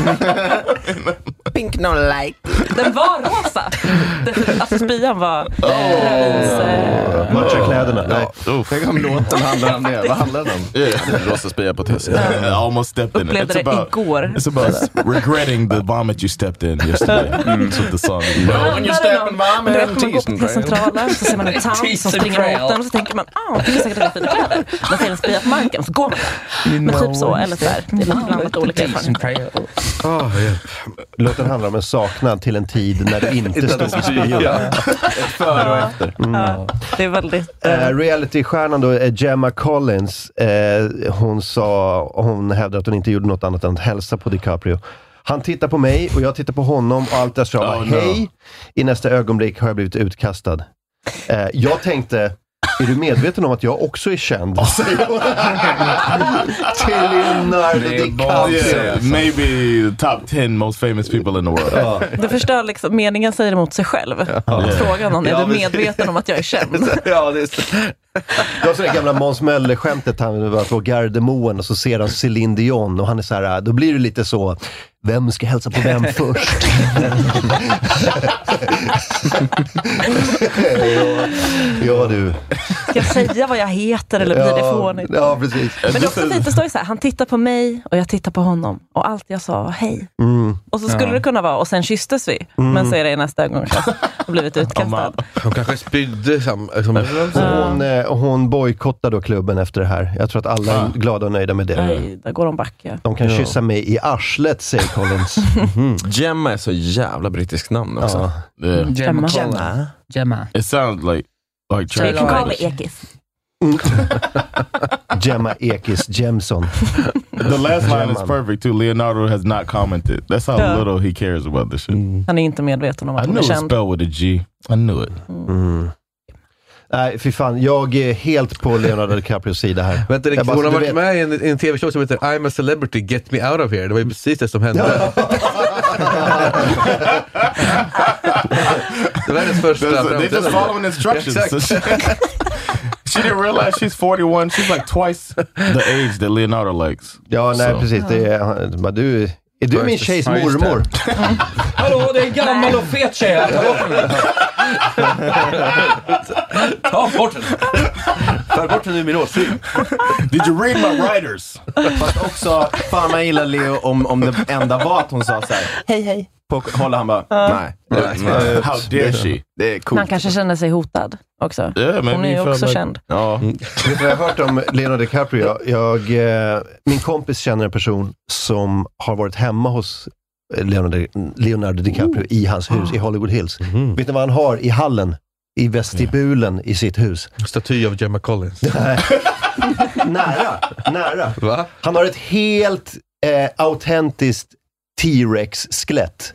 Pink non-like. Den var rosa. Alltså spyan var oh. Matcha kläderna. Ja. Tänk om låten handlar om det. Vad handlar den om? Yeah. Rosa spya på T C. I almost stepped in. Upplevde It's det about, igår. It's about regretting the vomit you stepped in yesterday. Mm. That's what the song is. No, when you step in vomit. Du vet, man går på centralen så ser man en tant som springer mot den och så tänker man, ah, det är säkert rätt fina kläder. Man ser en spya på marken så går man där. Men typ så, eller så där. Det är lite blandat olika erfarenheter. Oh, yeah. Låten handlar om en saknad till en tid när du inte stod i spyan. Ett före och efter. Mm. Ja, det är väldigt... Uh... Uh, Reality-stjärnan då, uh, Gemma Collins, uh, hon sa, hon hävdade att hon inte gjorde något annat än att hälsa på DiCaprio. Han tittar på mig och jag tittar på honom och allt jag sa var oh, hej. No. I nästa ögonblick har jag blivit utkastad. Uh, jag tänkte, är du medveten om att jag också är känd? Till Leonardo DiCaprio. Yeah, maybe the top ten most famous people in the world. Ja. Du förstår liksom, meningen säger emot sig själv. Ja. Frågan om, är du medveten om att jag är känd? Ja, det är så. Det var så det gamla Måns Möller-skämtet, han var på Gardermoen och så ser han Céline Dion och han är så här, då blir det lite så, vem ska hälsa på vem först? ja, ja du. Ska jag säga vad jag heter eller blir det fånigt? Ja, precis. Men det är också fint, det står ju så här, han tittar på mig och jag tittar på honom och allt jag sa var hej. Mm. Och så skulle ja. det kunna vara, och sen kysstes vi. Mm. Men så är det nästa gång och blivit utkastad. Hon kanske spydde sam, som hon, eh, hon bojkottade då klubben efter det här. Jag tror att alla är glada och nöjda med det. Nej, där går de back. De kan ja. kyssa mig i arslet, säger Collins. Mm. Gemma är så jävla brittisk namn också. Ja. Yeah. Gemma. Gemma. Gemma. It sounds like like so you can call me Ekis. Gemma Ekis Jemson. The last line is perfect too. Leonardo has not commented. That's how yeah. little he cares about this shit. Mm. Han är inte medveten om att han är känd. I knew it spelled with a G. I knew it. Mm. Nej, fy fan. Jag är helt på Leonardo DiCaprios sida här. Vänta, det, bara, hon har varit vet... med i en, en tv-show som heter I'm a celebrity, get me out of here. Det var ju precis det som hände. Det var hennes första. They just following instructions. She didn't realize she's forty-one. She's like twice the age that Leonardo likes. Ja, nej, so. precis. Det är, men du... Är du min tjejs mormor? Hallå, det är en gammal och fet tjej här. Ta bort den. Ta bort den ur min åsyn. Did you read my writers? Fast också, fan man gillar Leo om, om det enda var att hon sa så här. Hej, hej. På, hålla han bara, uh. nej. Uh, How dare she? Det är coolt. Han kanske känner sig hotad också. Yeah, hon är ju också like, känd. Ja. Mm. Vet du vad jag har hört om Leonardo DiCaprio? Jag, eh, min kompis känner en person som har varit hemma hos Leonardo, Leonardo DiCaprio oh. i hans hus i Hollywood Hills. Mm. Vet ni vad han har i hallen? I vestibulen yeah. i sitt hus? Staty av Gemma Collins. nära, nära. Va? Han har ett helt eh, autentiskt T-Rex-skelett.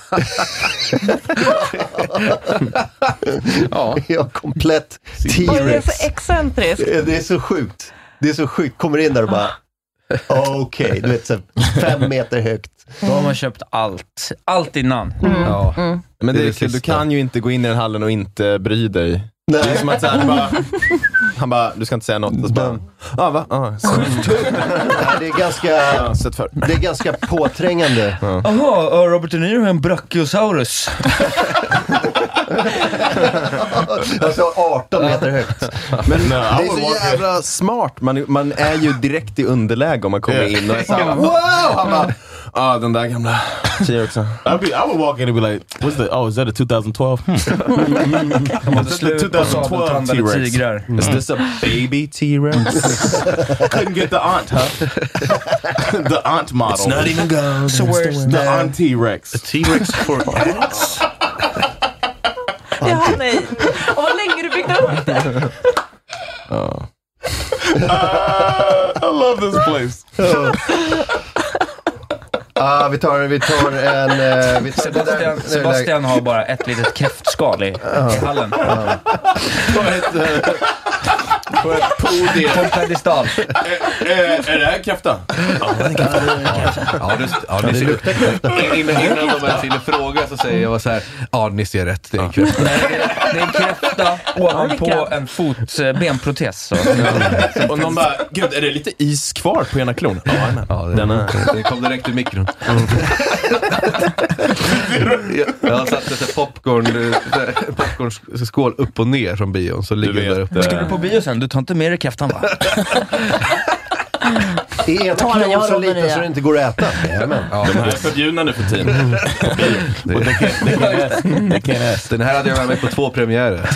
ja. ja, komplett T-Rex. Oj, det är så excentriskt. Det är så sjukt. Det är så sjukt. Kommer in där och bara okej, okay, du vet så fem meter högt. Då har man köpt allt. Allt innan. Mm. Ja. Mm. Men det är, det är kul, du kan ju inte gå in i den hallen och inte bry dig. Nej. Det är som att så här, bara, han bara, du ska inte säga något. Och så bara, ah, va? Ah, så. det är ganska ja, det är ganska påträngande. Jaha, ja. Robert De Niro är en Brachiosaurus. Alltså arton meter högt. Men no, det är så jävla smart. Man, man är ju direkt i underläge om man kommer yeah. in och är så här, wow! Han bara, ah, den där gamla tjejen också. I'd be, I would walk in and be like, what's the, oh, is that a twenty twelve? Hmm. Is that the twenty twelve T-Rex? Mm. Is this a baby T-Rex? Couldn't get the aunt, huh? The aunt model. It's not even gone. So where's the aunt T-Rex? A T-Rex for ants? Jag nej. Och vad länge du byggde upp det. Ja. Uh, I love this place. Ah, vi tar, vi tar en... Uh, vi tar Sebastian, där, Sebastian har bara ett litet kräftskal i, uh. i hallen. Uh. På ett, uh, på ett podium. På en pedestal. Är, är det här kräfta? Ja, det är kräfta. Ja, det, ja, det luktar kräfta. Innan, innan de ens hinner fråga så säger jag så här: ja, ni ser rätt, det är en kräfta. Nej, det är en kräfta ovanpå en fotbenprotes. Så. Och någon bara, gud, är det lite is kvar på ena klon? Ja, ja det, Denna. det kom direkt ur mikron. Mm. Jag har satt ett popcorn, popcornskål upp och ner från bion, så ligger det där uppe. Ska du på bio sen? Du tar inte med dig kräftan, va? Är ett klon så liten så det inte går att äta? Ja, de här är förbjudna nu för tiden. Den här hade jag med mig på två premiärer.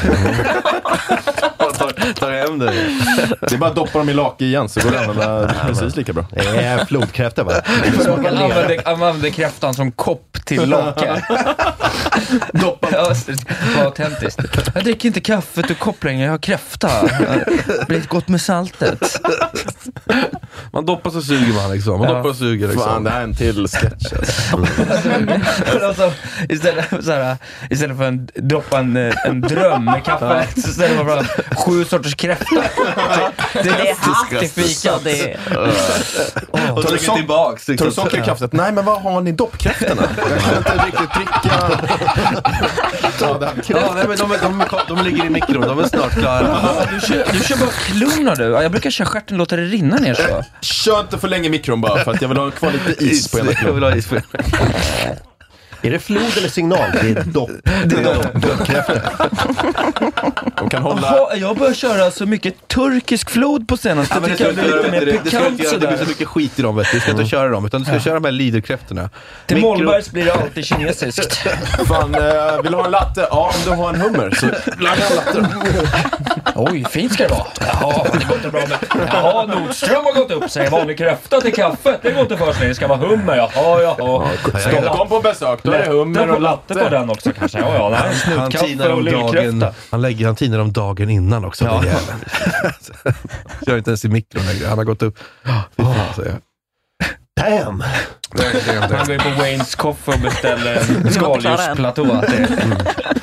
tar, tar hem det. Det är bara att doppa dem i lake igen så går det använda precis lika bra. Det är flodkräfta bara. Man använder, använder kräftan som kopp till lake. Doppa. Ja, vad autentiskt. Jag dricker inte kaffet och kopp längre, jag har kräfta. Det blir gott med saltet. Man doppar så suger man liksom. Man Ja. doppar och suger liksom. Fan, det här är en till sketch. Alltså, istället, så här, istället för en droppa en, en dröm med kaffe så ställer man fram sju sorters kräfta. Det är hatt till fika. Det är... Oh. Och så lägger tillbaks. Tar du socker i kaffet? Nej, men vad har ni doppkräftorna? Jag kan inte riktigt dricka. Ja, nej, men de, de, de, de ligger i mikron. De är snart klara. Du kör, du kör bara klunnar du. Jag brukar köra stjärten och låta det rinna ner så. Kör inte för länge i mikron bara för att jag vill ha kvar lite is på hela klon. Jag vill ha is på hela. Är det flod eller signal? Det är dopp. Det är doppkräftor. De kan hålla... Aha, jag börjar köra så mycket turkisk flod på senaste. Ja, det tycker jag blir lite mer pikant det, det blir så mycket skit i dem, vet du. Du ska inte köra dem, utan du ska köra de här liderkräftorna. Till Mikro... Mollbergs blir det alltid kinesiskt. Fan, äh, vill du ha en latte? Ja, om du har en hummer så laga en latte. Oj, fint ska det vara. Jaha, det går inte bra med... Jaha, Nordström har gått upp sig. Vanlig kräfta till kaffet. Det går inte för sig. Det ska vara hummer. Jaha, jaha. Stockholm på besök. Då är det hummer och latte på den också kanske. Ja, ja. Det här är snutkaffe och lillkräfta. Han lägger han tinar om dagen innan också. Ja. Kör inte ens i mikron längre. Han har gått upp. Fy fan, säger jag. Damn! Han går ju på Wayne's Coffee och beställer en skaldjursplatå. Mm.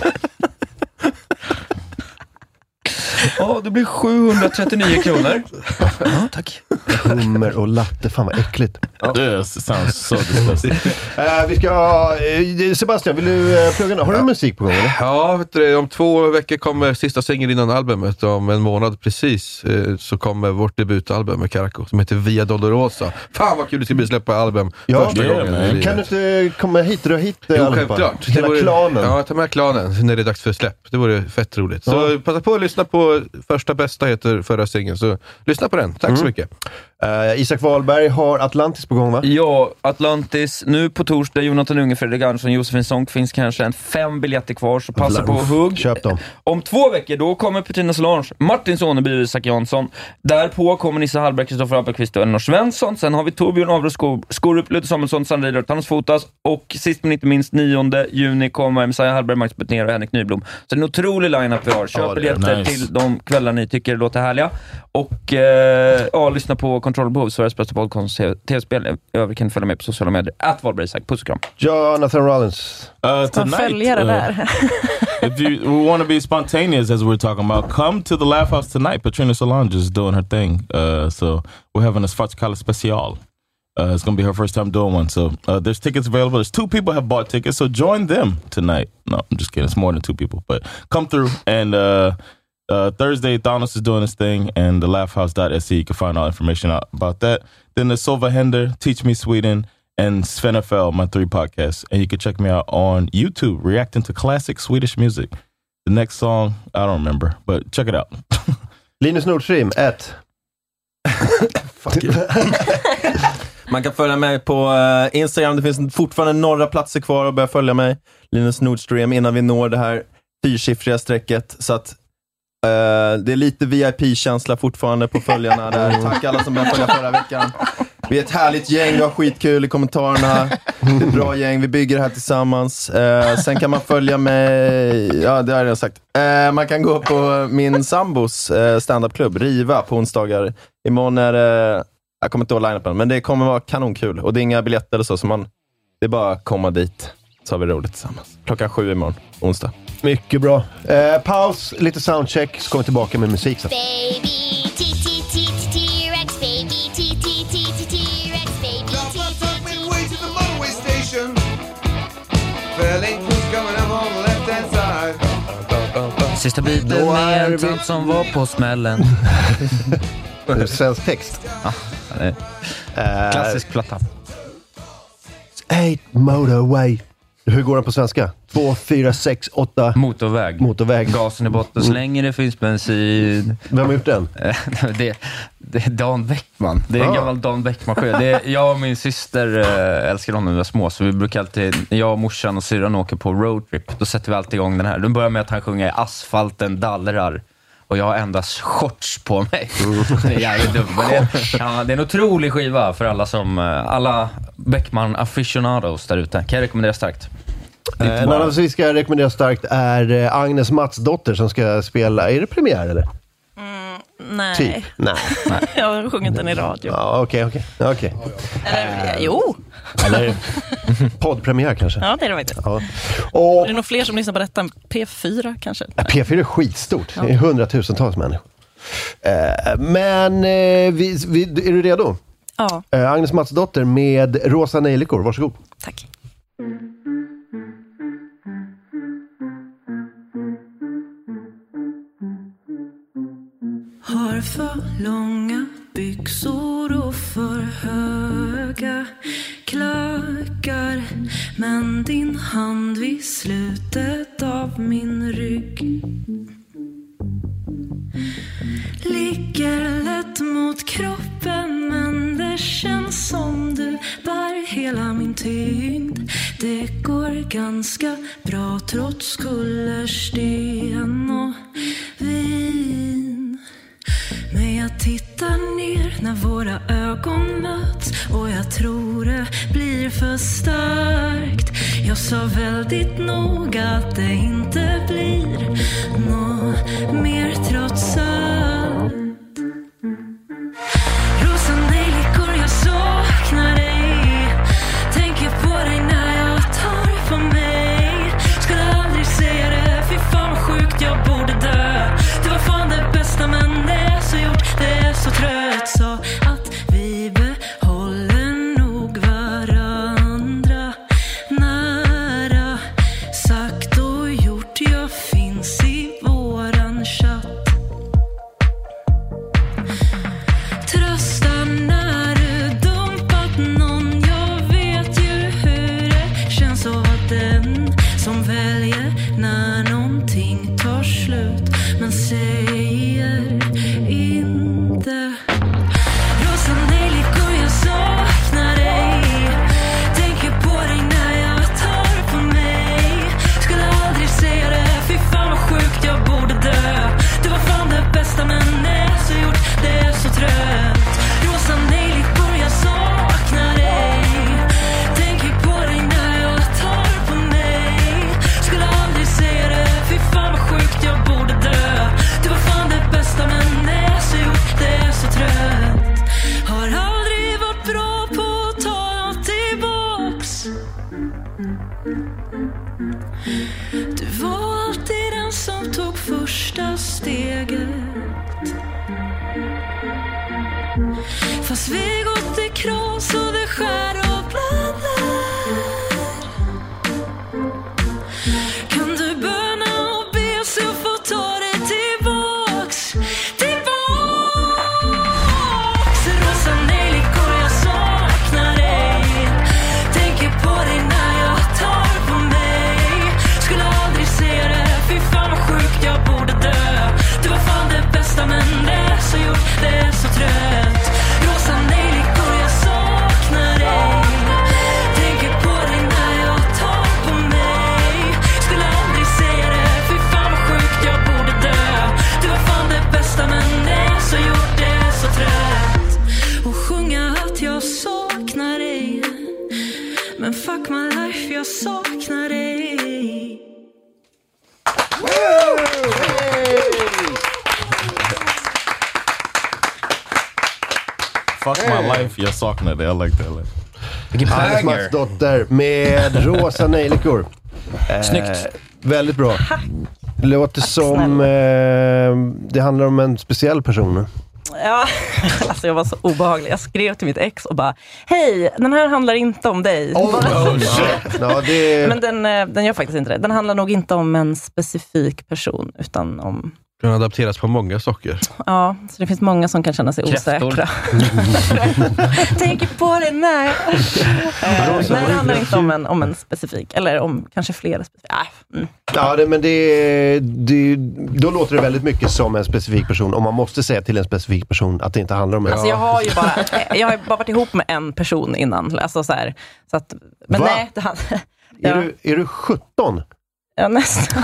Ja, det blir sjuhundratrettionio kronor. Ja, tack. Hummer och latte, fan vad äckligt. Det sounds so disgusting. uh, vi ska... Uh, Sebastian, vill du uh, plugga? Har du musik på gång? Eller? Ja, vet du, om två veckor kommer sista singeln innan albumet. Om en månad precis uh, så kommer vårt debutalbum med Caraco som heter Via Dolorosa. Fan vad kul det ska bli att släppa album ja, första det, gången. Kan du inte komma hit? Dra hit jo, allihopa? självklart. Hela vore, klanen. Ja, ta med klanen när det är dags för släpp. Det vore fett roligt. Ja. Så passa på att lyssna på Första bästa heter förra singeln. Så lyssna på den. Tack mm. så mycket. Uh, Isak Wahlberg har Atlantis på gång, va? Ja, Atlantis. Nu på torsdag, Jonathan Unge, Fredrik Andersson, Josefin Sonck. Finns kanske en fem biljetter kvar, så passa på att hugg. Köp dem. Om två veckor, då kommer Petrina Solange, Martin Soneby och Isak Jansson. Därpå kommer Nissa Hallberg, Kristoffer Appelqvist och Elinor Svensson. Sen har vi Torbjörn Avro Skorup, Ludde Samuelsson, Sandra Idar, Thanos Fotas. Och sist men inte minst nionde juni kommer Messiah Hallberg, Max Betnér och Henrik Nyblom. Så det är en otrolig line-up vi har. Köp oh, biljetter nice. till de kvällar ni tycker det låter härliga. Och eh, ja, lyssna på Control Behov, Sveriges bästa podcast, tv-spel. I övrigt kan ni följa med på sociala medier. At Wahlberg Isak. Puss och kram. Jonathan Rollins. Uh, tonight, uh, if you want to be spontaneous, as we're talking about, come to the Laugh House tonight. Petrina Solange is doing her thing. Uh, so we're having a Svartskalle special. Uh, it's going to be her first time doing one. So uh, there's tickets available. There's two people have bought tickets. So join them tonight. No, I'm just kidding. It's more than two people. But come through. And uh, uh, Thursday, Thanos is doing his thing. And the laughhouse dot s e, you can find all information out about that. Then there's Sova Hender, Teach Me Sweden, and Sven F L, my three podcasts. And you can check me out on YouTube, reacting to classic Swedish music. The next song, I don't remember, but check it out. Linus Nordström, ett. Fuck you. Man kan följa mig på uh, Instagram. Det finns fortfarande några platser kvar att börja följa mig. Linus Nordström innan vi når det här fyrsiffriga strecket. Så att Uh, det är lite V I P-känsla fortfarande på följarna där. Tack alla som började följa förra veckan. Vi är ett härligt gäng, vi har skitkul i kommentarerna. Det är ett bra gäng, vi bygger det här tillsammans. Uh, sen kan man följa mig, ja det har jag sagt. Uh, man kan gå på min sambos uh, stand-up-klubb, Riva, på onsdagar. Imorgon är det, uh, jag kommer inte ihåg line-upen, men det kommer vara kanonkul. Och det är inga biljetter eller så, så man, det är bara att komma dit. Så har vi roligt tillsammans. Klockan sju imorgon, onsdag. Mycket bra. Uh, paus, lite soundcheck, så kommer vi tillbaka med musik sen. Baby, T-T-T-T-T-Rex, baby, T-T-T-T-T-Rex, baby, T-T-T-T-T-Rex. Sista biten med en tant som var på smällen. Det är svensk text. Ja, det är uh, klassisk platta. Eight motorway. Hur går den på svenska? Två, fyra, sex, åtta. Motorväg. Motorväg. Gasen i botten så länge det finns bensin. Vem har gjort den? det, det är Dan Bäckman. Det är en ah. gammal Dan Bäckman-sjö. Det är, jag och min syster äh, älskar honom när vi var små. Så vi brukar alltid, när jag, morsan och syrran åker på roadtrip, då sätter vi alltid igång den här. Den börjar med att han sjunger asfalten dallrar. Och jag har endast shorts på mig. Det är jävligt dumt. Men det är, ja, det är en otrolig skiva för alla som alla Bäckman aficionados där ute. Kan jag rekommendera starkt. Eh, en annan som vi ska rekommendera starkt är Agnes Matsdotter som ska spela. Är det premiär eller? Mm, nej. Typ? Nej. Jag har sjungit den i radio. Ja, okej, okej. okej. Eller, uh, jo. Eller poddpremiär kanske. Ja, det är det faktiskt. Ja. Och det är nog fler som lyssnar på detta. P fyra kanske. P fyra är skitstort. Ja. Det är hundratusentals människor. Uh, men uh, vi, vi, är du redo? Ja. Uh, Agnes Matsdotter med Rosa Nejlikor. Varsågod. Tack. Har för långa byxor och för höga klackar, men din hand vid slutet av min rygg ligger lätt mot kroppen, men det känns som du bär hela min tyngd. Det går ganska bra trots kullersten och vin. Men jag tittar ner när våra ögon möts och jag tror det blir för starkt. Jag sa väldigt noga att det inte blir något mer trots allt. Rosa nejlikor, jag saknar dig. Tänker på dig när jag tar på mig. Skulle aldrig säga det, fy fan vad sjukt, jag borde dö. Det var fan det bästa, men det är så gjort, det är så trött. Så att vi behåller nog varandra nära. Sagt och gjort, jag finns i våran chatt. Trösta när du dumpat någon. Jag vet ju hur det känns att vara den som väljer när någonting tar slut, men säger inte. Rosa nejlikor, jag saknar dig. Tänker på dig när jag tar på mig. Skulle aldrig säga det, fy fan vad sjukt, jag borde dö. Det var fan det bästa, men det är så gjort, det är så trött. Rosa nejlikor, jag saknar dig. Tänker på dig när jag tar på mig. Skulle aldrig säga det, fy fan vad sjukt, jag borde dö. Det var fan det bästa, men det är så gjort, det är så trött. Har aldrig varit bra på att ta något tillbaks. Du var alltid den som tog första steget. Fast vi gått i kras och det skär och blöder. Kan du böna och be så jag får ta dig tillbaks. Tillbaks. Rosa nejlikor, jag saknar dig. Tänker på dig när jag tar på mig. Skulle aldrig säga det, fy fan vad sjukt, jag borde dö. Det var fan det bästa, men det är så gjort, det är så trött. Rosa nejlikor, jag saknar dig. Tänker på dig när jag tar på mig. Skulle aldrig säga Fuck My Life, jag saknar det. I like that. Alice Matsdotter med rosa nejlikor. Snyggt. Eh, väldigt bra. Det låter som eh, det handlar om en speciell person. Ja, alltså jag var så obehaglig. Jag skrev till mitt ex och bara, hej, den här handlar inte om dig. Oh, oh shit. No, det... Men den, den gör faktiskt inte det. Den handlar nog inte om en specifik person, utan om... Den adapteras på många saker. Ja, så det finns många som kan känna sig Kräftor. osäkra. Tänker på det, nej. eh, nej, det handlar inte om en, om en specifik, eller om kanske flera specifika. Äh, mm. Ja, det, men det, det, då låter det väldigt mycket som en specifik person. Om man måste säga till en specifik person att det inte handlar om en. Alltså jag har ju bara, jag har ju bara varit ihop med en person innan. Alltså så här, så att, men Va? nej. Det handlar, är, ja. du, är du sjutton? Ja, nästan.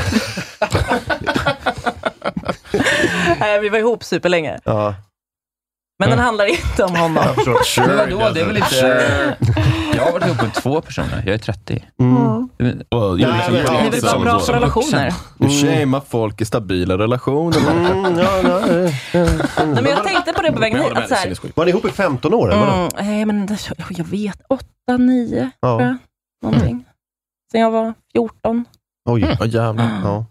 Nej, vi var ihop superlänge. Ja. Men den handlar inte om honom. Sure, men vadå, det är väl inte... Sure. Jag har varit ihop med två personer. Jag är trettio. Mm. Well, Ni är väl bara bra på relationer? Du shamear folk i stabila relationer. Mm, ja, ja, ja, ja. Nej, men jag tänkte på det på vägen hit. Att så här, var ni ihop i femton år? Eller? mm, nej, men det, jag vet. åtta, nio Ja. tror jag. Någonting. Sen jag var fjorton. Oj, Mm. oh, jävlar. Ja.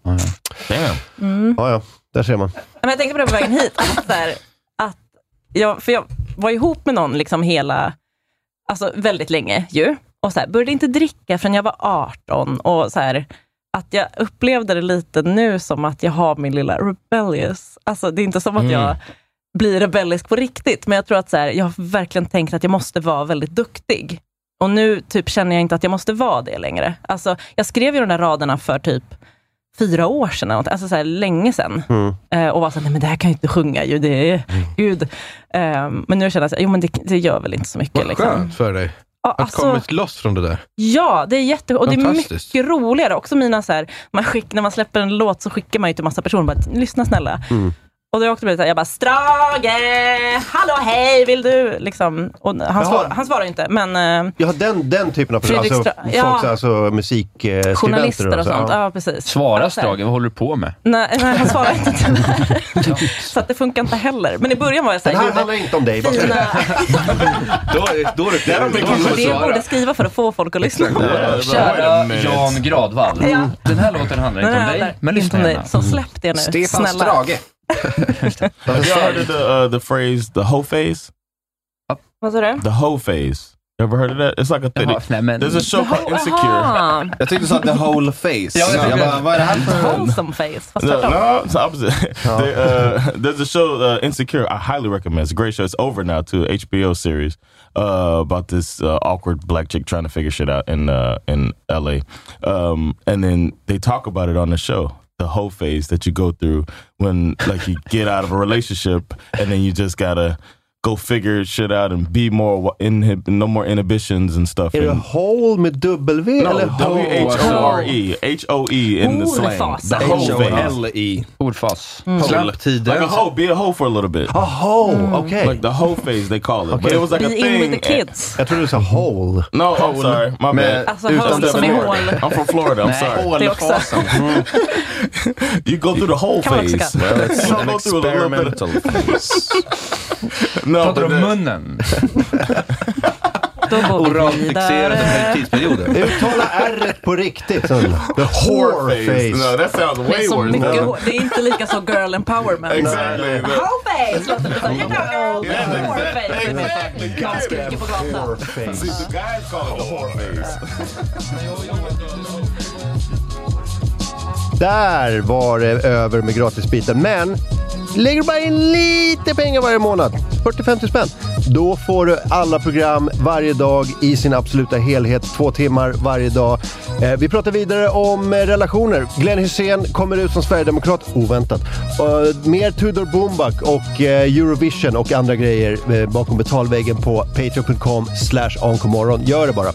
Mm. Ja, ja, där ser man. Men jag tänkte på det på vägen hit. Att, så här, att jag, för jag var ihop med någon liksom hela, alltså väldigt länge ju. Och så här, började inte dricka förrän jag var arton. Och så här, att jag upplevde det lite nu som att jag har min lilla rebellious. Alltså det är inte som att Mm. jag blir rebellisk på riktigt. Men jag tror att så här, jag har verkligen tänkt att jag måste vara väldigt duktig. Och nu typ känner jag inte att jag måste vara det längre. Alltså jag skrev ju de där raderna för typ fyra år sedan. Alltså så här länge sedan. Mm. Eh, och var så här, nej men det här kan jag inte sjunga ju. Det är, mm. gud. Eh, men nu känner jag så här, jo men det, det gör väl inte så mycket. Vad liksom. skönt för dig. Ja, att alltså, kommit loss från det där. Ja, det är jätte och det är Fantastiskt. mycket roligare. Också mina så här, man skick, när man släpper en låt så skickar man ju till massa personer. Bara, lyssna snälla. Mm. Och det har också blivit så här, jag bara, Strage, hallå hej, vill du? Liksom, och han, svar, han svarar inte, men... Eh, ja, den, den typen av personer, alltså, Stra- folk, ja. alltså musikskribenter. Journalister och sånt, ja, precis. Svara Strage, vad håller du på med? Nej, nej han svarar inte till mig. Så att det funkar inte heller. Men i början var jag så här... Den här handlar inte om dig. Fina... då, då, då, då, det borde skriva för att få folk att lyssna. Kära Jan Gradvall. Ja. Den här låten handlar inte om dig, men lyssna gärna. Så släpp det nu, Stefan snälla. Strage. Have you heard of the, uh, the phrase, the hoe phase? Vad sa du? The hoe phase. You ever heard of that? It's like a thing. Jaha, nej, men... There's a show called Insecure. Jag tyckte du sa the whole face. Ja, jag bara, vad är det här för... Wholesome face. Fast No, tvärtom. no, it's the opposite. They, uh, there's a show, uh, Insecure. I highly recommend. It's a great show. It's over now too. H B O series uh, about this uh, awkward black chick trying to figure shit out in uh, in L A. Um, and then they talk about it on the show. The whole phase that you go through when, like, you get out of a relationship and then you just gotta go figure shit out and be more inhib- no more inhibitions and stuff. Är det whole med W No, eller W H O R E. H O E in the slang. The whole phase. L E. Ordfas. Slapptiden. Like a hoe, be a hoe for a little bit. A hoe, okay. Like the hoe phase they call it. Okay. But it was like Be a in thing. with the kids. Jag trodde du sa whole. No, I'm sorry. My bad. Alltså hål som i hål. I'm from Florida. I'm sorry. Det också. You go through the whole Kan man också phase. skratta. Well, it's An go through a little bit. experimental phase. No, Pratar but du om the- munnen? Då går vi Oralfixerade vidare. högtidsperioder. Uttala R på riktigt. Sån. The whore face. No, that sounds Det way är så worse. mycket No. hår. Det är inte lika så girl empowerment. Exactly. Wholeface! Låter det så. You know girl, Yeah, whoreface. Det är exactly. mer så. Skriker på gatan. See, the guys call it the whore face. Där var det över med gratisbiten. Men lägger du bara in lite pengar varje månad, fyrtio till femtio spänn, då får du alla program varje dag i sin absoluta helhet, två timmar varje dag. Eh, vi pratar vidare om eh, relationer. Glenn Hysén kommer ut som Sverigedemokrat, oväntat. Uh, mer Tudor Boomback och eh, Eurovision och andra grejer eh, bakom betalväggen på patreon dot com slash ankomorron. Gör det bara.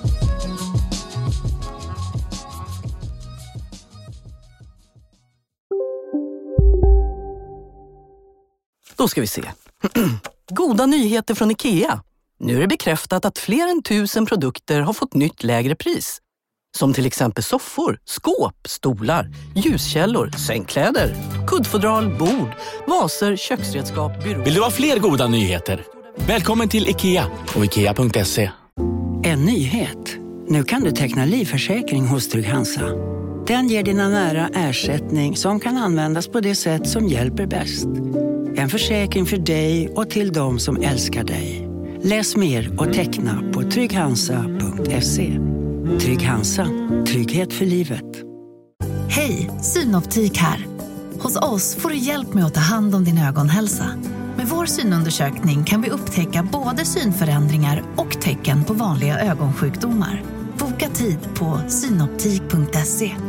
Då ska vi se. Goda nyheter från IKEA. Nu är det bekräftat att fler än tusen produkter har fått nytt lägre pris. Som till exempel soffor, skåp, stolar, ljuskällor, sängkläder, kuddfodral, bord, vaser, köksredskap, byråer. Vill du ha fler goda nyheter? Välkommen till IKEA och ikea punkt se. En nyhet. Nu kan du teckna livförsäkring hos Trygg Hansa. Den ger dina nära ersättning som kan användas på det sätt som hjälper bäst. En försäkring för dig och till de som älskar dig. Läs mer och teckna på trygg hansa punkt se. Trygg Hansa. Trygghet för livet. Hej, Synoptik här. Hos oss får du hjälp med att ta hand om din ögonhälsa. Med vår synundersökning kan vi upptäcka både synförändringar och tecken på vanliga ögonsjukdomar. Boka tid på synoptik punkt se.